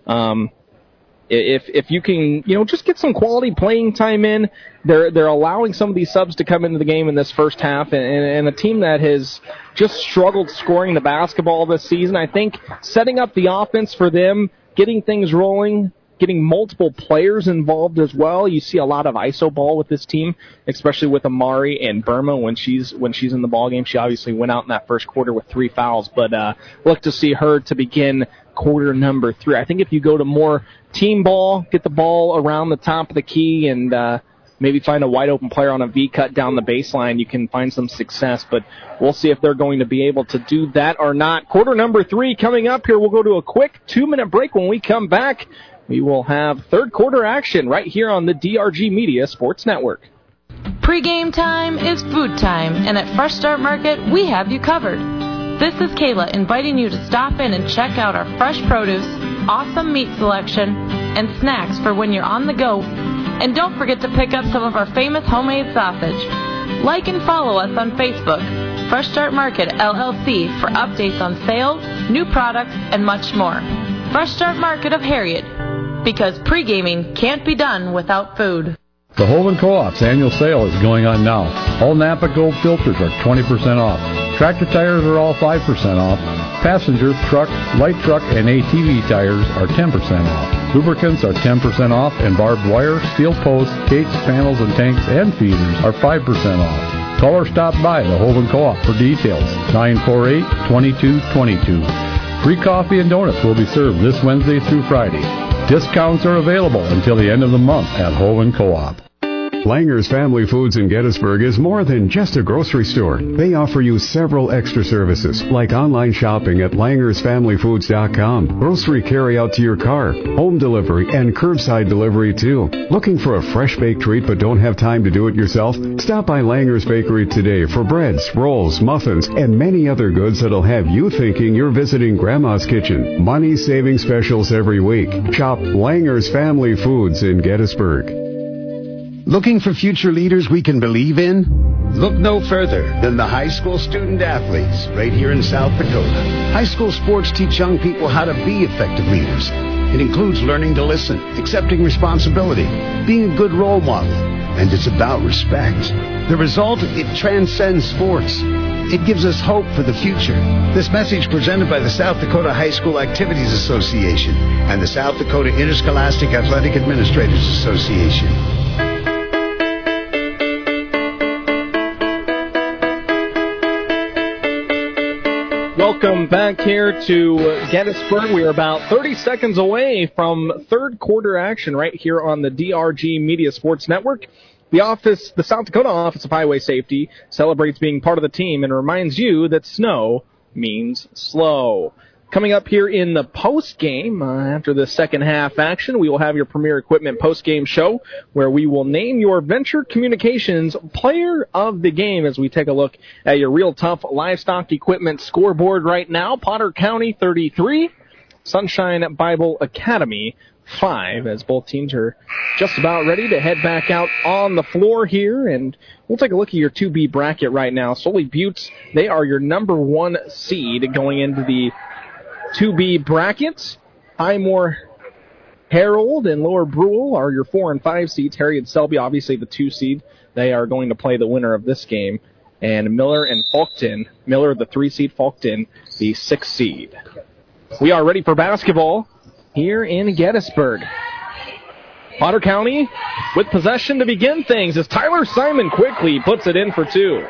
if you can, just get some quality playing time in, they're allowing some of these subs to come into the game in this first half, and a team that has just struggled scoring the basketball this season. I think setting up the offense for them, getting things rolling, getting multiple players involved as well. You see a lot of ISO ball with this team, especially with Amari and Burma when she's in the ball game. She obviously went out in that first quarter with 3 fouls, but look to see her to begin quarter number 3. I think if you go to more team ball, get the ball around the top of the key, and maybe find a wide open player on a V cut down the baseline, you can find some success. But we'll see if they're going to be able to do that or not. Quarter number 3 coming up here. We'll go to a quick 2-minute break. When we come back, we will have third quarter action right here on the DRG Media Sports Network. Pre-game time is food time, and at Fresh Start Market, we have you covered. This is Kayla inviting you to stop in and check out our fresh produce, awesome meat selection, and snacks for when you're on the go. And don't forget to pick up some of our famous homemade sausage. Like and follow us on Facebook, Fresh Start Market LLC, for updates on sales, new products, and much more. Fresh Start Market of Harriet, because pre-gaming can't be done without food. The Hovind Co-op's annual sale is going on now. All Napa Gold filters are 20% off. Tractor tires are all 5% off. Passenger, truck, light truck, and ATV tires are 10% off. Lubricants are 10% off, and barbed wire, steel posts, gates, panels, and tanks and feeders are 5% off. Call or stop by the Hovind Co-op for details. 948-2222. Free coffee and donuts will be served this Wednesday through Friday. Discounts are available until the end of the month at Hovind Co-op. Langer's Family Foods in Gettysburg is more than just a grocery store. They offer you several extra services, like online shopping at langersfamilyfoods.com, grocery carry-out to your car, home delivery, and curbside delivery too. Looking for a fresh baked treat but don't have time to do it yourself? Stop by Langer's Bakery today for breads, rolls, muffins, and many other goods that'll have you thinking you're visiting Grandma's kitchen. Money-saving specials every week. Shop Langer's Family Foods in Gettysburg. Looking for future leaders we can believe in? Look no further than the high school student athletes right here in South Dakota. High school sports teach young people how to be effective leaders. It includes learning to listen, accepting responsibility, being a good role model, and it's about respect. The result, it transcends sports. It gives us hope for the future. This message presented by the South Dakota High School Activities Association and the South Dakota Interscholastic Athletic Administrators Association. Welcome back here to Gettysburg. We are about 30 seconds away from third quarter action right here on the DRG Media Sports Network. The South Dakota Office of Highway Safety celebrates being part of the team and reminds you that snow means slow. Coming up here in the post-game, after the second half action, we will have your Premier Equipment post-game show where we will name your Venture Communications Player of the Game as we take a look at your Real Tough Livestock Equipment scoreboard right now. Potter County 33, Sunshine Bible Academy 5 as both teams are just about ready to head back out on the floor here. And we'll take a look at your 2B bracket right now. Sully Buttes, they are your number 1 seed going into the 2B bracket. Highmore Harold and Lower Brule are your 4 and 5 seeds. Harriet Selby, obviously the 2 seed. They are going to play the winner of this game. And Miller and Fulkton, Miller the 3 seed, Fulkton the 6 seed. We are ready for basketball here in Gettysburg. Potter County with possession to begin things as Tyler Simon quickly puts it in for 2.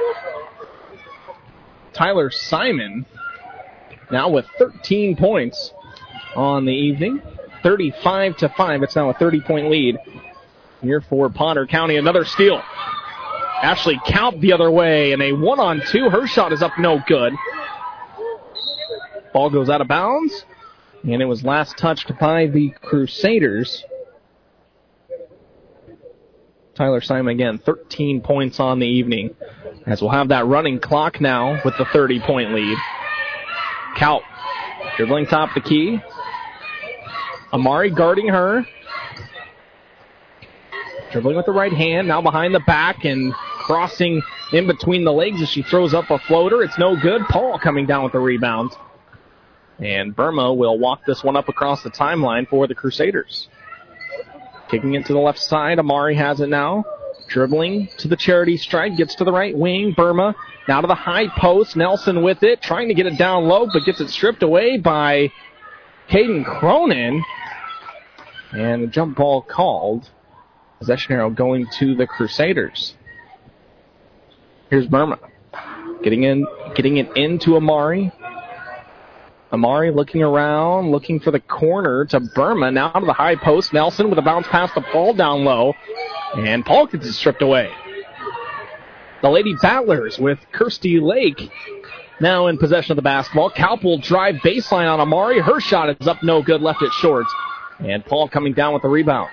Tyler Simon now with 13 points on the evening. 35-5. It's now a 30-point lead here for Potter County. Another steal. Ashley Kaup the other way, and a 1-on-2. Her shot is up no good. Ball goes out of bounds. And it was last touched by the Crusaders. Tyler Simon again, 13 points on the evening. As we'll have that running clock now with the 30-point lead. Kaup dribbling top the key. Amari guarding her. Dribbling with the right hand, now behind the back and crossing in between the legs as she throws up a floater. It's no good. Paul coming down with the rebound. And Burma will walk this one up across the timeline for the Crusaders. Kicking it to the left side. Amari has it now. Dribbling to the charity stripe. Gets to the right wing. Burma now to the high post. Nelson with it. Trying to get it down low, but gets it stripped away by Caden Cronin. And a jump ball called. Possession arrow going to the Crusaders. Here's Burma. Getting it into Amari. Amari looking around, looking for the corner to Burma. Now to the high post. Nelson with a bounce pass to Paul down low. And Paul gets it stripped away. The Lady Battlers with Kirsty Lake now in possession of the basketball. Kaup will drive baseline on Amari. Her shot is up no good, left it short. And Paul coming down with the rebound.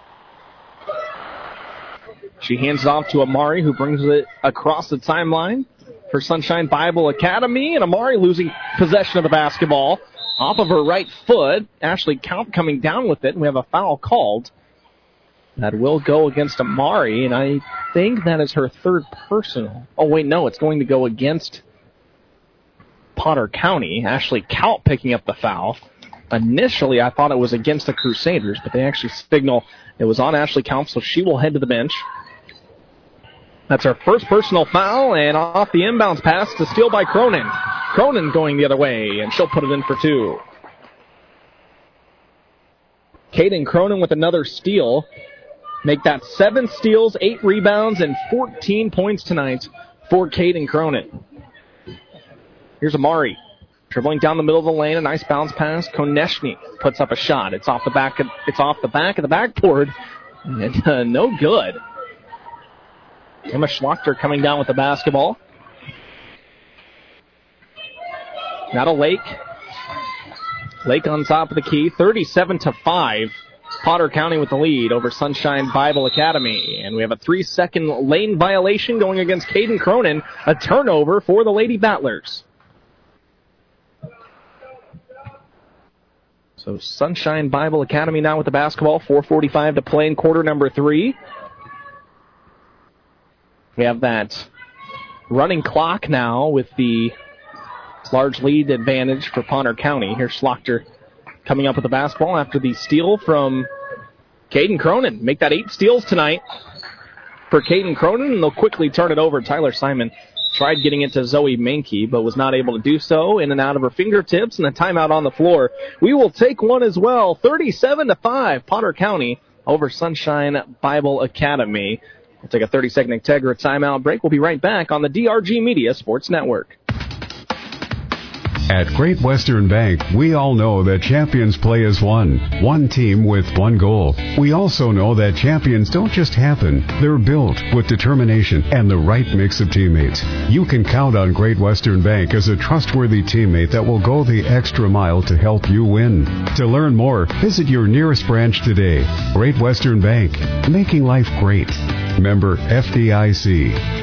She hands it off to Amari, who brings it across the timeline for Sunshine Bible Academy, and Amari losing possession of the basketball off of her right foot. Ashley Kaup coming down with it, and we have a foul called. That will go against Amari, and I think that is her third personal. Oh, wait, no, it's going to go against Potter County. Ashley Kaup picking up the foul. Initially, I thought it was against the Crusaders, but they actually signal it was on Ashley Kaup, so she will head to the bench. That's her first personal foul, and off the inbounds pass to steal by Cronin. Cronin going the other way, and she'll put it in for 2. Caden Cronin with another steal. Make that 7 steals, 8 rebounds, and 14 points tonight for Caden Cronin. Here's Amari. Dribbling down the middle of the lane, a nice bounce pass. Konechny puts up a shot. It's off the back of the backboard, and no good. Emma Schlachter coming down with the basketball. Now to Lake. Lake on top of the key, 37-5. Potter County with the lead over Sunshine Bible Academy. And we have a 3-second lane violation going against Caden Cronin. A turnover for the Lady Battlers. So Sunshine Bible Academy now with the basketball. 4:45 to play in quarter number 3. We have that running clock now with the large lead advantage for Potter County. Here's Schlachter coming up with the basketball after the steal from Caden Cronin. Make that 8 steals tonight for Caden Cronin, and they'll quickly turn it over. Tyler Simon tried getting it to Zoe Menke, but was not able to do so. In and out of her fingertips, and a timeout on the floor. We will take one as well. 37-5, Potter County over Sunshine Bible Academy. We'll take a 30-second Integra timeout break. We'll be right back on the DRG Media Sports Network. At Great Western Bank, we all know that champions play as one team with one goal. We also know that champions don't just happen. They're built with determination and the right mix of teammates. You can count on Great Western Bank as a trustworthy teammate that will go the extra mile to help you win. To learn more, visit your nearest branch today. Great Western Bank, making life great. Member FDIC.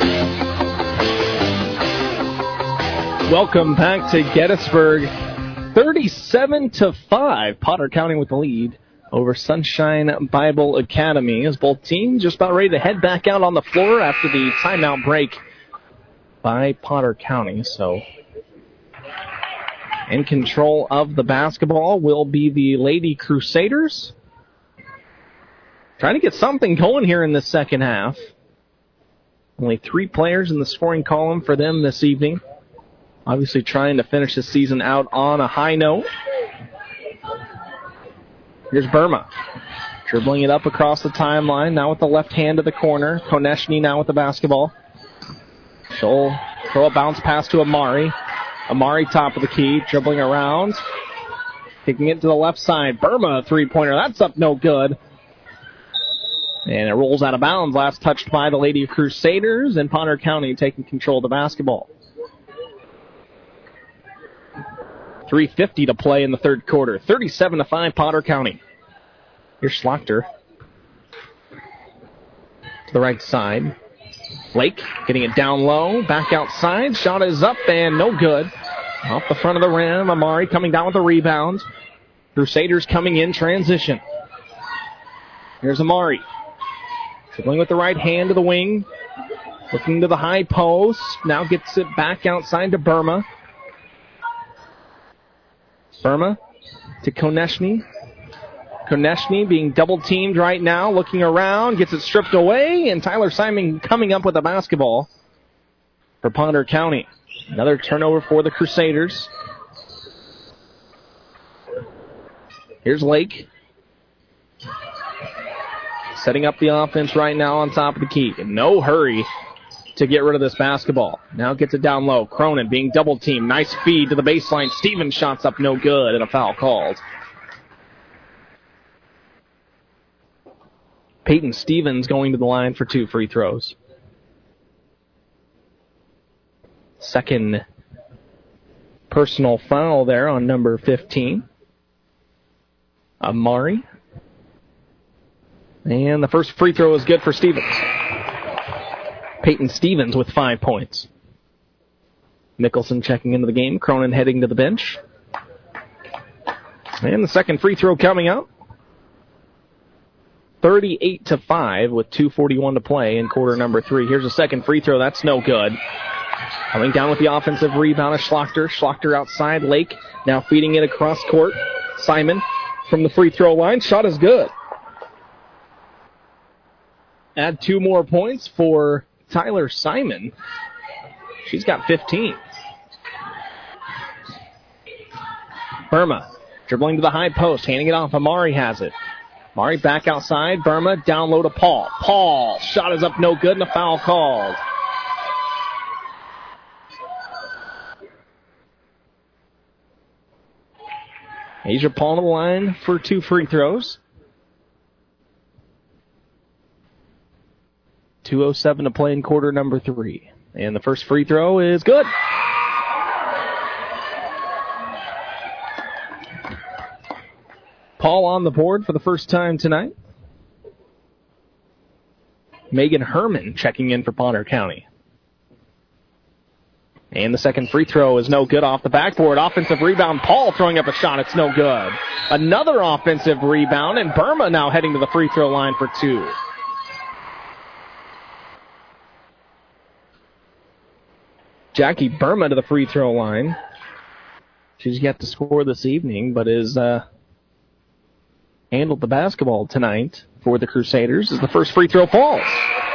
Welcome back to Gettysburg 37-5. Potter County with the lead over Sunshine Bible Academy as both teams just about ready to head back out on the floor after the timeout break by Potter County. So in control of the basketball will be the Lady Crusaders. Trying to get something going here in the second half. Only 3 players in the scoring column for them this evening. Obviously trying to finish the season out on a high note. Here's Burma. Dribbling it up across the timeline. Now with the left hand to the corner. Konechny now with the basketball. She'll throw a bounce pass to Amari. Amari top of the key. Dribbling around. Kicking it to the left side. Burma a three-pointer. That's up no good. And it rolls out of bounds. Last touched by the Lady Crusaders. And Potter County taking control of the basketball. 3:50 to play in the third quarter. 37-5 Potter County. Here's Schlachter. To the right side. Lake getting it down low. Back outside. Shot is up and no good. Off the front of the rim. Amari coming down with the rebound. Crusaders coming in transition. Here's Amari. Dribbling with the right hand to the wing. Looking to the high post. Now gets it back outside to Burma. Burma to Konechny. Konechny being double-teamed right now. Looking around. Gets it stripped away. And Tyler Simon coming up with the basketball for Potter County. Another turnover for the Crusaders. Here's Lake. Setting up the offense right now on top of the key. In no hurry to get rid of this basketball. Now gets it down low. Cronin being double-teamed. Nice feed to the baseline. Stevens shots up no good and a foul called. Peyton Stevens going to the line for 2 free throws. Second personal foul there on number 15. Amari. And the first free throw is good for Stevens. Peyton Stevens with 5 points. Mickelson checking into the game. Cronin heading to the bench. And the second free throw coming up. 38-5 with 2:41 to play in quarter number 3. Here's a second free throw. That's no good. Coming down with the offensive rebound is Schlachter. Schlachter outside. Lake now feeding it across court. Simon from the free throw line. Shot is good. Add 2 more points for Tyler Simon. She's got 15. Burma dribbling to the high post, handing it off. Amari has it. Amari back outside. Burma down low to Paul. Paul, shot is up no good and a foul called. Asia Paul on the line for 2 free throws. 2:07 to play in quarter number 3. And the first free throw is good. Paul on the board for the first time tonight. Megan Herman checking in for Potter County. And the second free throw is no good off the backboard. Offensive rebound. Paul throwing up a shot. It's no good. Another offensive rebound. And Burma now heading to the free throw line for 2. Jackie Burma to the free throw line. She's yet to score this evening, but is handled the basketball tonight for the Crusaders as the first free throw falls.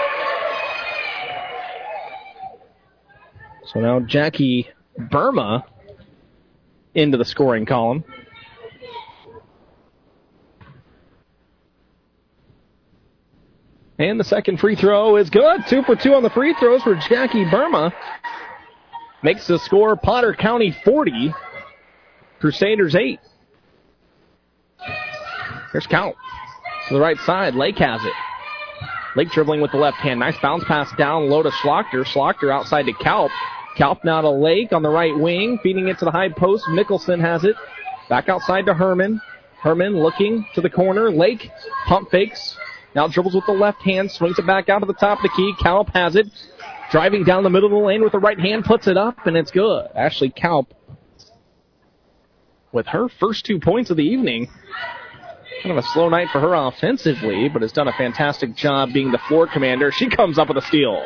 So now Jackie Burma into the scoring column. And the second free throw is good. 2 for 2 on the free throws for Jackie Burma. Makes the score Potter County 40, Crusaders 8. Here's Count to the right side. Lake has it. Lake dribbling with the left hand. Nice bounce pass down low to Schlachter. Schlachter outside to Kalp. Kalp now to Lake on the right wing. Feeding it to the high post. Mickelson has it. Back outside to Herman. Herman looking to the corner. Lake pump fakes. Now dribbles with the left hand. Swings it back out to the top of the key. Kalp has it. Driving down the middle of the lane with the right hand, puts it up, and it's good. Ashley Kalp with her first 2 points of the evening. Kind of a slow night for her offensively, but has done a fantastic job being the floor commander. She comes up with a steal.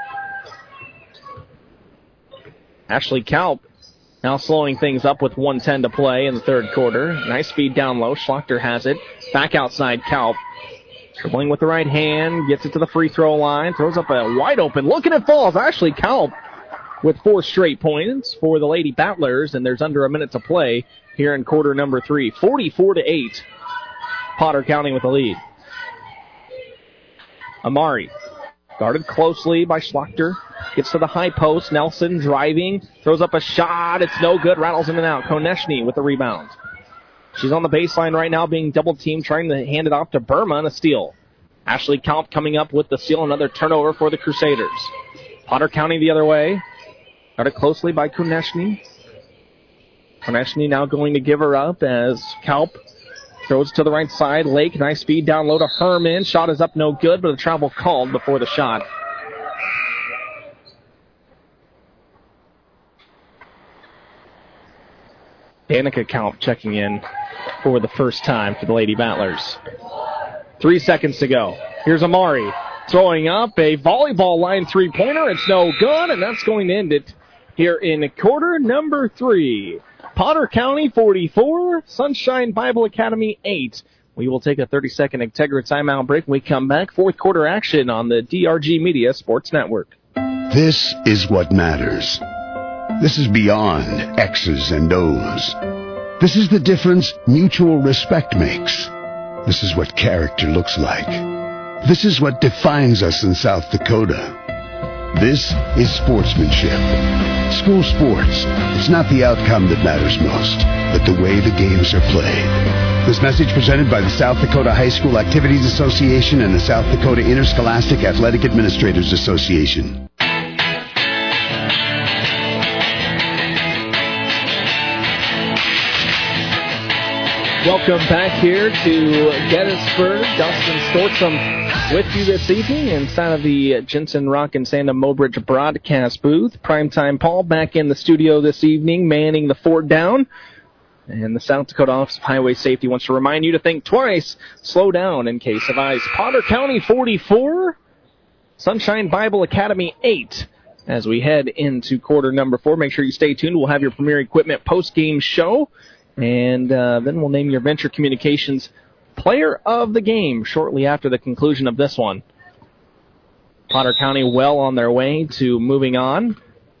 Ashley Kalp now slowing things up with 1:10 to play in the third quarter. Nice feed down low. Schlachter has it. Back outside Kalp. Dribbling with the right hand. Gets it to the free throw line. Throws up a wide open look, and it falls. Ashley Kalp with 4 straight points for the Lady Battlers, and there's under a minute to play here in quarter number 3. 44-8. Potter County with the lead. Amari guarded closely by Schlachter. Gets to the high post. Nelson driving. Throws up a shot. It's no good. Rattles in and out. Konechny with the rebound. She's on the baseline right now being double-teamed, trying to hand it off to Burma and a steal. Ashley Kalp coming up with the steal. Another turnover for the Crusaders. Potter County the other way. Guarded closely by Konechny. Konechny now going to give her up as Kalp throws to the right side. Lake, nice feed down low to Herman. Shot is up, no good, but a travel called before the shot. Danica Kalp checking in for the first time for the Lady Battlers. 3 seconds to go. Here's Amari throwing up a volleyball line three-pointer. It's no good, and that's going to end it here in quarter number 3. Potter County 44, Sunshine Bible Academy 8. We will take a 30-second Integra timeout break when we come back. Fourth quarter action on the DRG Media Sports Network. This is what matters. This is beyond X's and O's. This is the difference mutual respect makes. This is what character looks like. This is what defines us in South Dakota. This is sportsmanship. School sports. It's not the outcome that matters most, but the way the games are played. This message presented by the South Dakota High School Activities Association and the South Dakota Interscholastic Athletic Administrators Association. Welcome back here to Gettysburg. Dustin Stortzum with you this evening inside of the Jensen Rock and Santa Mobridge broadcast booth. Primetime Paul back in the studio this evening, manning the fort down. And the South Dakota Office of Highway Safety wants to remind you to think twice. Slow down in case of ice. Potter County 44, Sunshine Bible Academy 8. As we head into quarter number 4, make sure you stay tuned. We'll have your Premier Equipment post-game show. And then we'll name your Venture Communications Player of the Game shortly after the conclusion of this one. Potter County well on their way to moving on.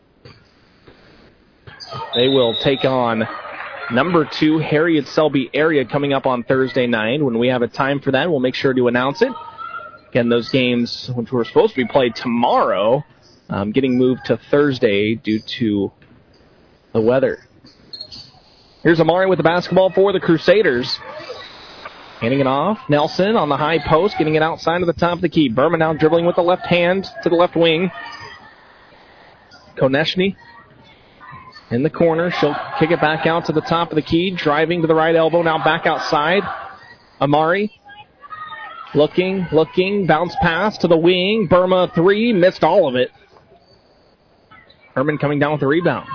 They will take on number 2 Harriet Selby area coming up on Thursday night. When we have a time for that, we'll make sure to announce it. Again, those games, which were supposed to be played tomorrow, getting moved to Thursday due to the weather. Here's Amari with the basketball for the Crusaders. Handing it off. Nelson on the high post, getting it outside of the top of the key. Berman now dribbling with the left hand to the left wing. Konechny in the corner. She'll kick it back out to the top of the key. Driving to the right elbow, now back outside. Amari looking. Bounce pass to the wing. Burma 3, missed all of it. Herman coming down with the rebound.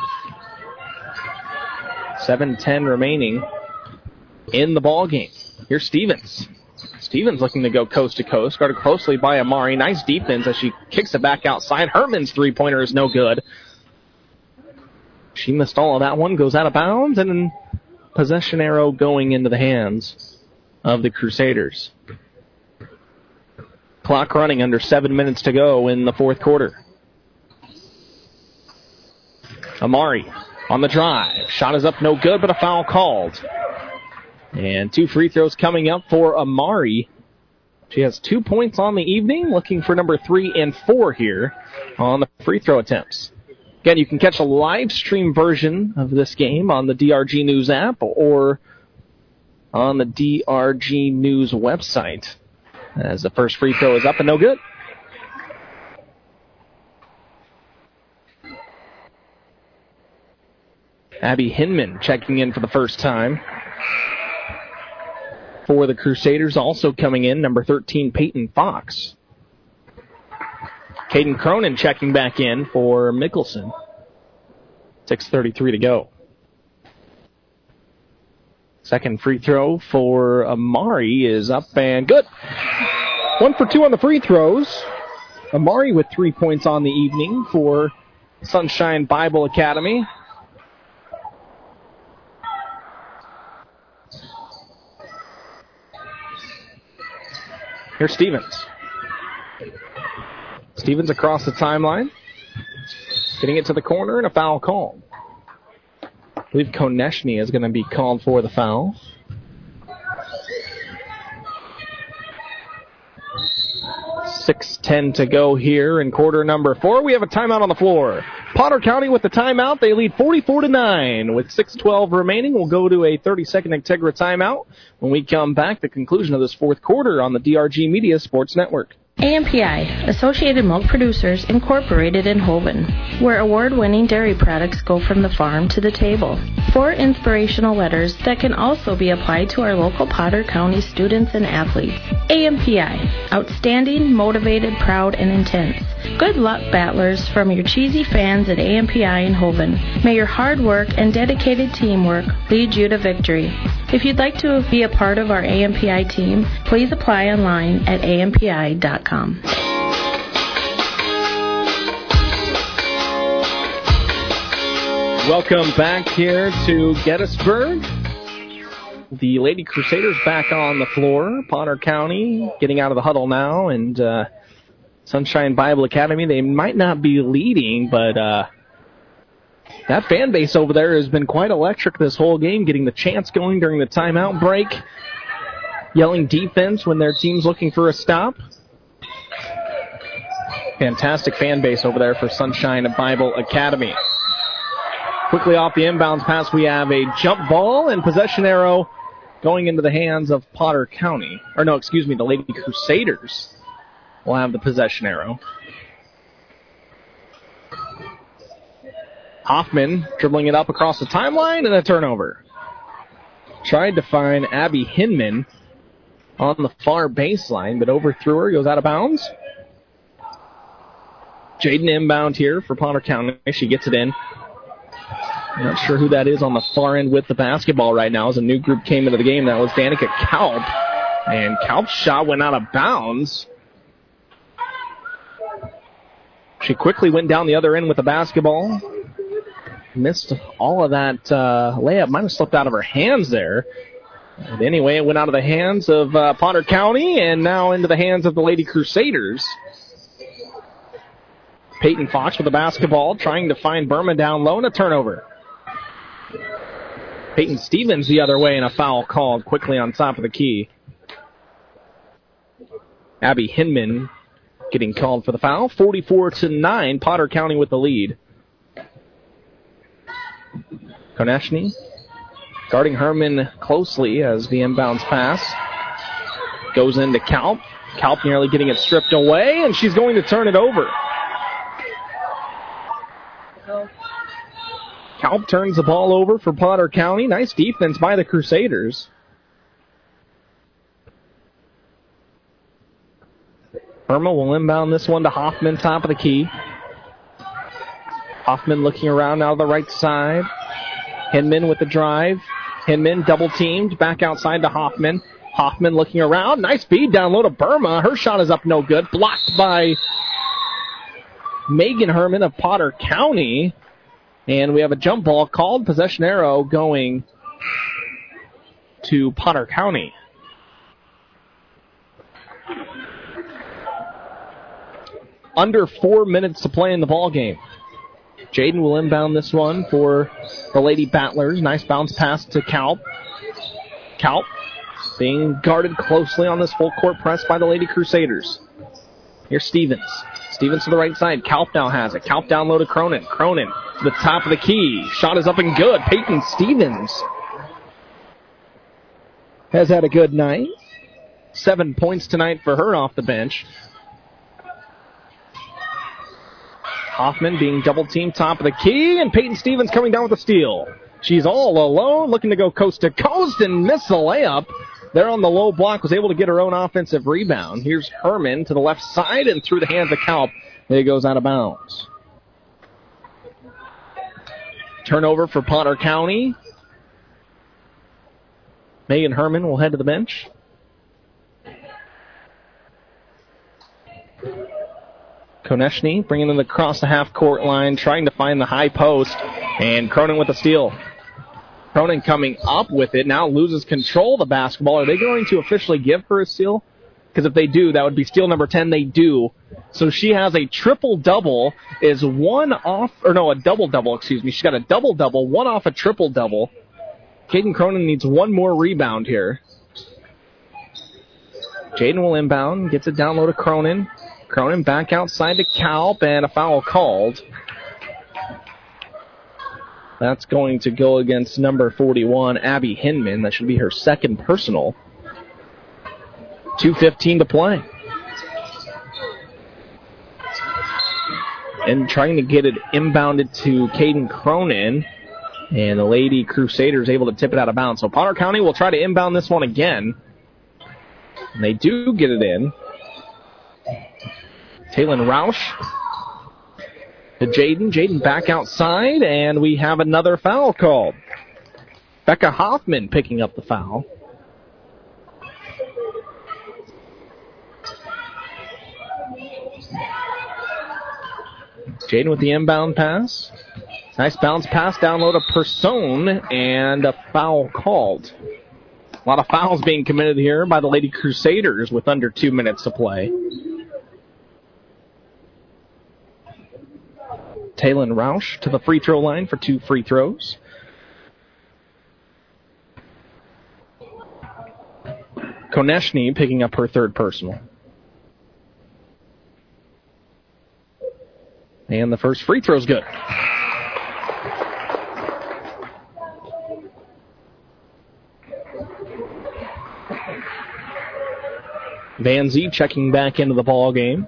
7:10 remaining in the ball game. Here's Stevens. Stevens looking to go coast to coast. Guarded closely by Amari. Nice defense as she kicks it back outside. Herman's three-pointer is no good. She missed all of that one. Goes out of bounds. And then possession arrow going into the hands of the Crusaders. Clock running under 7 minutes to go in the fourth quarter. Amari on the drive. Shot is up, no good, but a foul called. And 2 free throws coming up for Amari. She has 2 points on the evening, looking for number 3 and 4 here on the free throw attempts. Again, you can catch a live stream version of this game on the DRG News app or on the DRG News website, as the first free throw is up and no good. Abby Hinman checking in for the first time for the Crusaders. Also coming in, number 13, Peyton Fox. Caden Cronin checking back in for Mickelson. 6:33 to go. Second free throw for Amari is up and good. 1 for 2 on the free throws. Amari with 3 points on the evening for Sunshine Bible Academy. Here's Stevens. Stevens across the timeline. Getting it to the corner and a foul called. I believe Konechny is going to be called for the foul. 6:10 to go here in quarter number 4. We have a timeout on the floor. Potter County with the timeout. They lead 44-9. With 6:12 remaining, we'll go to a 30-second Integra timeout. When we come back, the conclusion of this fourth quarter on the DRG Media Sports Network. AMPI, Associated Milk Producers Incorporated in Hoven, where award-winning dairy products go from the farm to the table. 4 inspirational letters that can also be applied to our local Potter County students and athletes. AMPI, outstanding, motivated, proud, and intense. Good luck, battlers, from your cheesy fans at AMPI in Hoven. May your hard work and dedicated teamwork lead you to victory. If you'd like to be a part of our AMPI team, please apply online at ampi.com. Welcome back here to Gettysburg. The Lady Crusaders back on the floor. Potter County getting out of the huddle now, and Sunshine Bible Academy, they might not be leading, but that fan base over there has been quite electric this whole game, getting the chants going during the timeout break, yelling defense when their team's looking for a stop. Fantastic fan base over there for Sunshine Bible Academy. Quickly off the inbounds pass, we have a jump ball and possession arrow going into the hands of Potter County. Or no, excuse me, the Lady Crusaders will have the possession arrow. Hoffman dribbling it up across the timeline and a turnover. Tried to find Abby Hinman on the far baseline, but overthrew her, goes out of bounds. Jaden inbound here for Potter County. She gets it in. I'm not sure who that is on the far end with the basketball right now as a new group came into the game. That was Danica Kalp. And Kalp's shot went out of bounds. She quickly went down the other end with the basketball. Missed all of that layup. Might have slipped out of her hands there. But anyway, it went out of the hands of Potter County and now into the hands of the Lady Crusaders. Peyton Fox with the basketball, trying to find Burma down low and a turnover. Peyton Stevens the other way and a foul called quickly on top of the key. Abby Hinman getting called for the foul. 44-9, Potter County with the lead. Konechny guarding Herman closely as the inbounds pass goes into Kalp. Kalp nearly getting it stripped away, and she's going to turn it over. Kalp turns the ball over for Potter County. Nice defense by the Crusaders. Irma will inbound this one to Hoffman, top of the key. Hoffman looking around now to the right side. Hinman with the drive. Hinman double teamed, back outside to Hoffman. Hoffman looking around. Nice feed down low to Burma. Her shot is up no good. Blocked by Megan Herman of Potter County. And we have a jump ball called. Possession arrow going to Potter County. Under 4 minutes to play in the ball game. Jaden will inbound this one for the Lady Battlers. Nice bounce pass to Kalp. Kalp being guarded closely on this full court press by the Lady Crusaders. Here's Stevens. Stevens to the right side. Kalp now has it. Kalp down low to Cronin. Cronin to the top of the key. Shot is up and good. Peyton Stevens has had a good night. 7 points tonight for her off the bench. Hoffman being double-teamed top of the key, and Peyton Stevens coming down with a steal. She's all alone, looking to go coast to coast and miss the layup. There on the low block, was able to get her own offensive rebound. Here's Herman to the left side and through the hands of Kalp. It goes out of bounds. Turnover for Potter County. Megan Herman will head to the bench. Konechny bringing it across the half-court line, trying to find the high post, and Cronin with the steal. Cronin coming up with it, now loses control of the basketball. Are they going to officially give her a steal? Because if they do, that would be steal number 10. They do. So she has a triple-double, a double-double, excuse me. She's got a double-double, one off a triple-double. Caden Cronin needs one more rebound here. Jaden will inbound, gets it down low to Cronin. Cronin back outside to Kalp, and a foul called. That's going to go against number 41, Abby Hinman. That should be her second personal. 2:15 to play. And trying to get it inbounded to Caden Cronin. And the Lady Crusaders able to tip it out of bounds. So Potter County will try to inbound this one again. And they do get it in. Taylon Roush to Jaden. Jaden back outside, and we have another foul called. Becca Hoffman picking up the foul. Jaden with the inbound pass. Nice bounce pass down low to Person, and a foul called. A lot of fouls being committed here by the Lady Crusaders with under 2 minutes to play. Taylon Roush to the free throw line for 2 free throws. Konechny picking up her third personal. And the first free throw's good. Van Zee checking back into the ball game.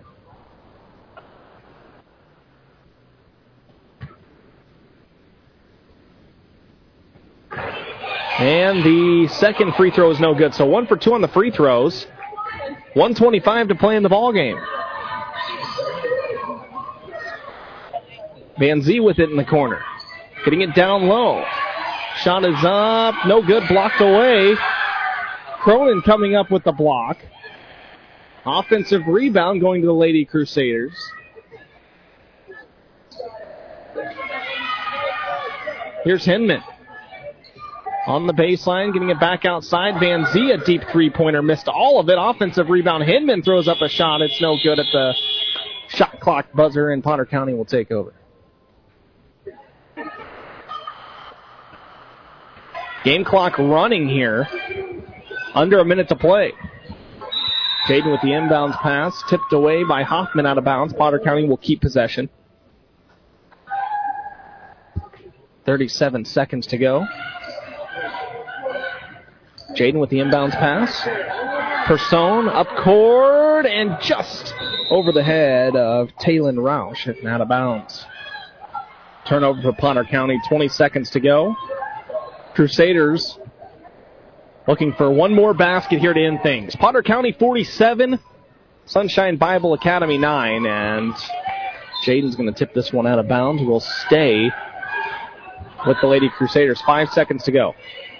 And the second free throw is no good. So 1 for 2 on the free throws. 1:25 to play in the ball game. Van Zee with it in the corner. Getting it down low. Shot is up. No good. Blocked away. Cronin coming up with the block. Offensive rebound going to the Lady Crusaders. Here's Hinman. On the baseline, getting it back outside. Van Zee, a deep three-pointer, missed all of it. Offensive rebound. Hinman throws up a shot. It's no good at the shot clock buzzer, and Potter County will take over. Game clock running here. Under a minute to play. Jaden with the inbounds pass. Tipped away by Hoffman out of bounds. Potter County will keep possession. 37 seconds to go. Jaden with the inbounds pass. Person up court and just over the head of Taylon Roush and out of bounds. Turnover for Potter County. 20 seconds to go. Crusaders looking for one more basket here to end things. Potter County 47, Sunshine Bible Academy 9, and Jaden's going to tip this one out of bounds. We'll stay with the Lady Crusaders. 5 seconds to go.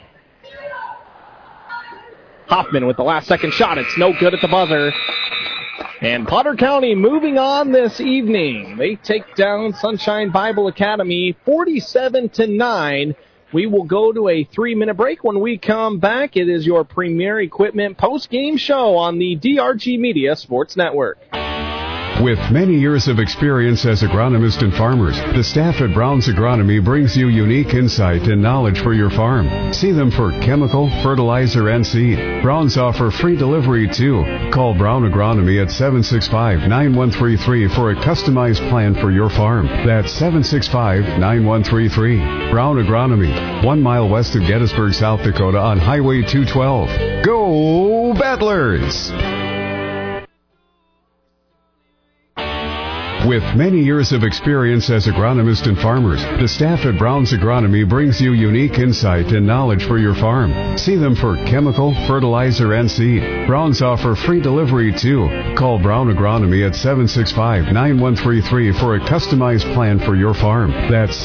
Hoffman with the last second shot. It's no good at the buzzer. And Potter County moving on this evening. They take down Sunshine Bible Academy 47-9. We will go to a 3-minute break. When we come back, it is your Premier Equipment post-game show on the DRG Media Sports Network. With many years of experience as agronomists and farmers, the staff at Brown's Agronomy brings you unique insight and knowledge for your farm. See them for chemical, fertilizer, and seed. Brown's offer free delivery too. Call Brown Agronomy at 765-9133 for a customized plan for your farm. That's 765-9133. Brown Agronomy, 1 mile west of Gettysburg, South Dakota on Highway 212. Go Battlers! With many years of experience as agronomists and farmers, the staff at Brown's Agronomy brings you unique insight and knowledge for your farm. See them for chemical, fertilizer, and seed. Brown's offer free delivery too. Call Brown Agronomy at 765-9133 for a customized plan for your farm. That's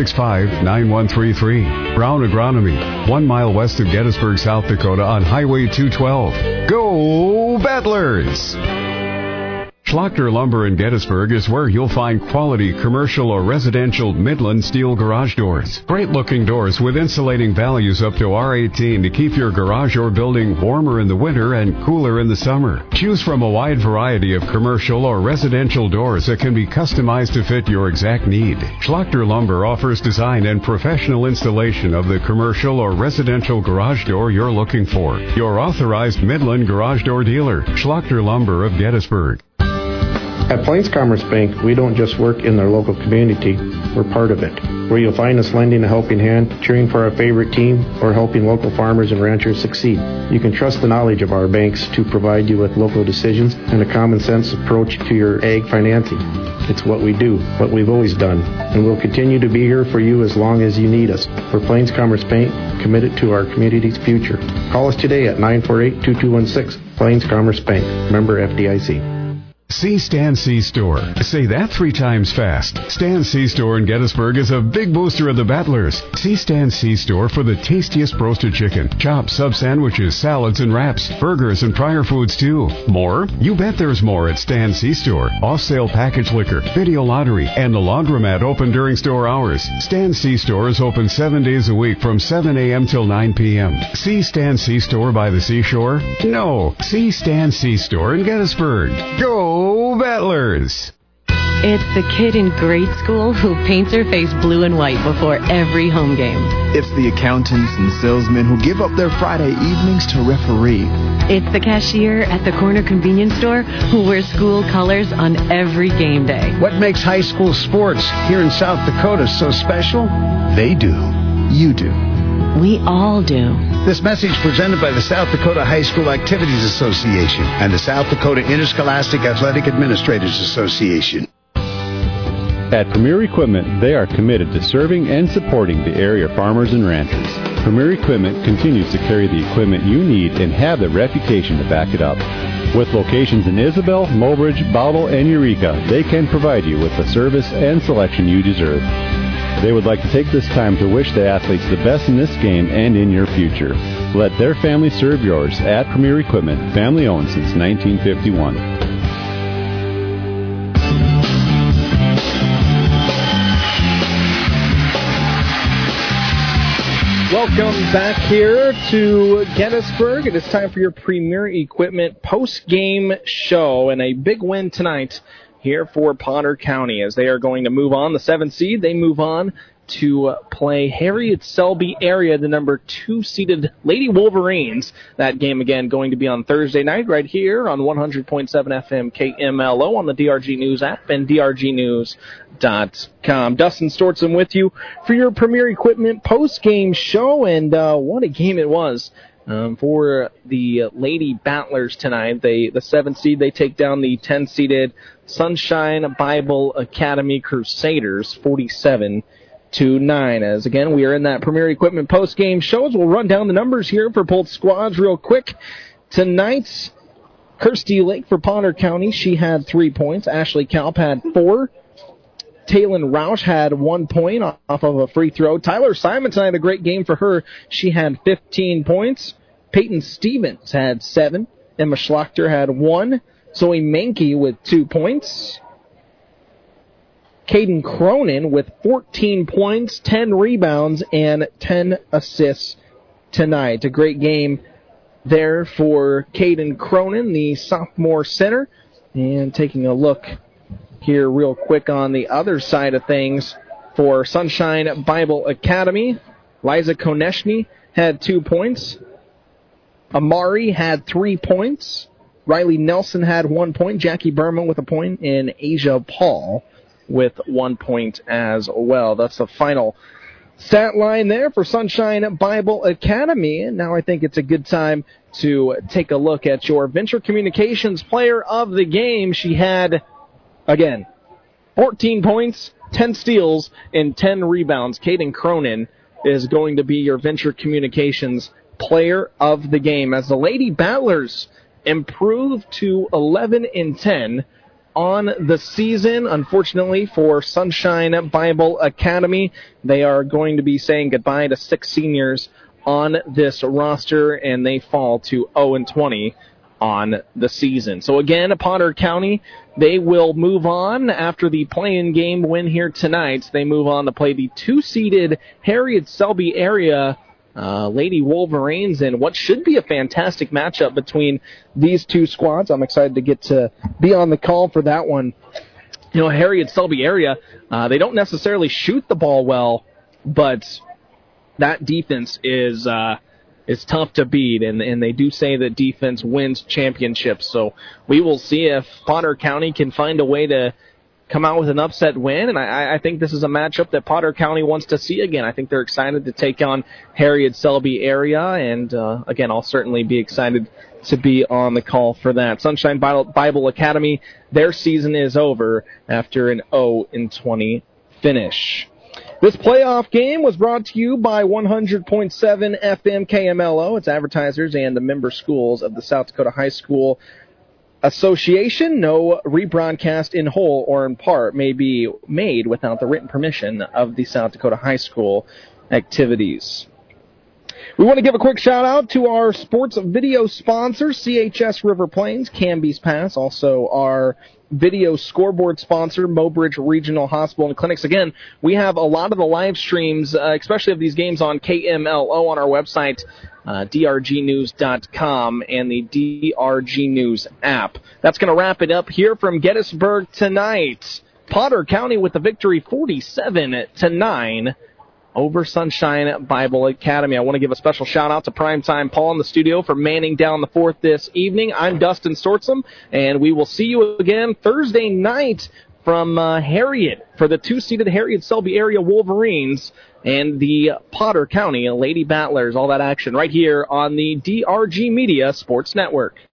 765-9133. Brown Agronomy, 1 mile west of Gettysburg, South Dakota on Highway 212. Go Battlers! Schlachter Lumber in Gettysburg is where you'll find quality commercial or residential Midland steel garage doors. Great-looking doors with insulating values up to R18 to keep your garage or building warmer in the winter and cooler in the summer. Choose from a wide variety of commercial or residential doors that can be customized to fit your exact need. Schlachter Lumber offers design and professional installation of the commercial or residential garage door you're looking for. Your authorized Midland garage door dealer, Schlachter Lumber of Gettysburg. At Plains Commerce Bank, we don't just work in their local community, we're part of it. Where you'll find us lending a helping hand, cheering for our favorite team, or helping local farmers and ranchers succeed. You can trust the knowledge of our banks to provide you with local decisions and a common sense approach to your ag financing. It's what we do, what we've always done, and we'll continue to be here for you as long as you need us. We're Plains Commerce Bank, committed to our community's future. Call us today at 948-2216. Plains Commerce Bank, member FDIC. See Stan C Store. Say that 3 times fast. Stan C Store in Gettysburg is a big booster of the Battlers. See Stan C Store for the tastiest roasted chicken, chops, sub sandwiches, salads and wraps, burgers and fryer foods too. More? You bet there's more at Stan C Store. Off-sale package liquor, video lottery, and the laundromat open during store hours. Stan C Store is open 7 days a week from 7 a.m. till 9 p.m. See Stan C Store by the seashore? No. See Stan C Store in Gettysburg. Go Battlers! It's the kid in grade school who paints her face blue and white before every home game. It's the accountants and salesmen who give up their Friday evenings to referee. It's the cashier at the corner convenience store who wears school colors on every game day. What makes high school sports here in South Dakota so special? They do. You do. We all do. This message presented by the South Dakota High School Activities Association and the South Dakota Interscholastic Athletic Administrators Association. At Premier Equipment, they are committed to serving and supporting the area farmers and ranchers. Premier Equipment continues to carry the equipment you need and have the reputation to back it up. With locations in Isabel, Mobridge, Bowdle, and Eureka, they can provide you with the service and selection you deserve. They would like to take this time to wish the athletes the best in this game and in your future. Let their family serve yours at Premier Equipment, family owned since 1951. Welcome back here to Gettysburg. It is time for your Premier Equipment post-game show, and a big win tonight here for Potter County as they are going to move on. The 7th seed, they move on to play Harriet Selby area, the number 2 seeded Lady Wolverines. That game again going to be on Thursday night right here on 100.7 FM KMLO on the DRG News app and drgnews.com. Dustin Stortson with you for your Premier Equipment post-game show, and what a game it was. For the Lady Battlers tonight, the 7th seed, they take down the 10-seeded Sunshine Bible Academy Crusaders 47-9. As again, we are in that Premier Equipment post-game shows. We'll run down the numbers here for both squads real quick. Tonight, Kirsty Lake for Potter County, she had 3 points. Ashley Kalp had 4. Taylin Roush had 1 point off of a free throw. Tyler Simonson had a great game for her. She had 15 points. Peyton Stevens had 7. Emma Schlachter had 1. Zoe Mankey with 2 points. Caden Cronin with 14 points, 10 rebounds, and 10 assists tonight. A great game there for Caden Cronin, the sophomore center. And taking a look here real quick on the other side of things for Sunshine Bible Academy. Liza Konechny had 2 points. Amari had 3 points. Riley Nelson had 1 point. Jackie Berman with a point. And Asia Paul with 1 point as well. That's the final stat line there for Sunshine Bible Academy. And now I think it's a good time to take a look at your Venture Communications player of the game. She had, again, 14 points, 10 steals, and 10 rebounds. Caden Cronin is going to be your Venture Communications player of the game as the Lady Battlers improve to 11-10 on the season. Unfortunately for Sunshine Bible Academy, they are going to be saying goodbye to 6 seniors on this roster, and they fall to 0-20 on the season. So again, Potter County, they will move on after the play-in game win here tonight. They move on to play the 2-seeded Harriet Selby area Lady Wolverines in what should be a fantastic matchup between these two squads. I'm excited to get to be on the call for that one. You know, Harriet Selby area, they don't necessarily shoot the ball well, but that defense is tough to beat, and they do say that defense wins championships. So we will see if Potter County can find a way to come out with an upset win, and I think this is a matchup that Potter County wants to see again. I think they're excited to take on Harriet Selby area, and again, I'll certainly be excited to be on the call for that. Sunshine Bible Academy, their season is over after an 0-20 finish. This playoff game was brought to you by 100.7 FM KMLO, its advertisers, and the member schools of the South Dakota High School Association. No rebroadcast in whole or in part may be made without the written permission of the South Dakota High School activities. We want to give a quick shout out to our sports video sponsors, CHS River Plains, Canby's Pass, also our video scoreboard sponsor, Mobridge Regional Hospital and Clinics. Again, we have a lot of the live streams, especially of these games, on KMLO on our website, drgnews.com, and the DRG News app. That's going to wrap it up here from Gettysburg tonight. Potter County with the victory 47-9 over Sunshine Bible Academy. I want to give a special shout-out to Primetime Paul in the studio for manning down the fourth this evening. I'm Dustin Stortzum, and we will see you again Thursday night from Harriet for the 2-seeded Harriet Selby area Wolverines and the Potter County Lady Battlers. All that action right here on the DRG Media Sports Network.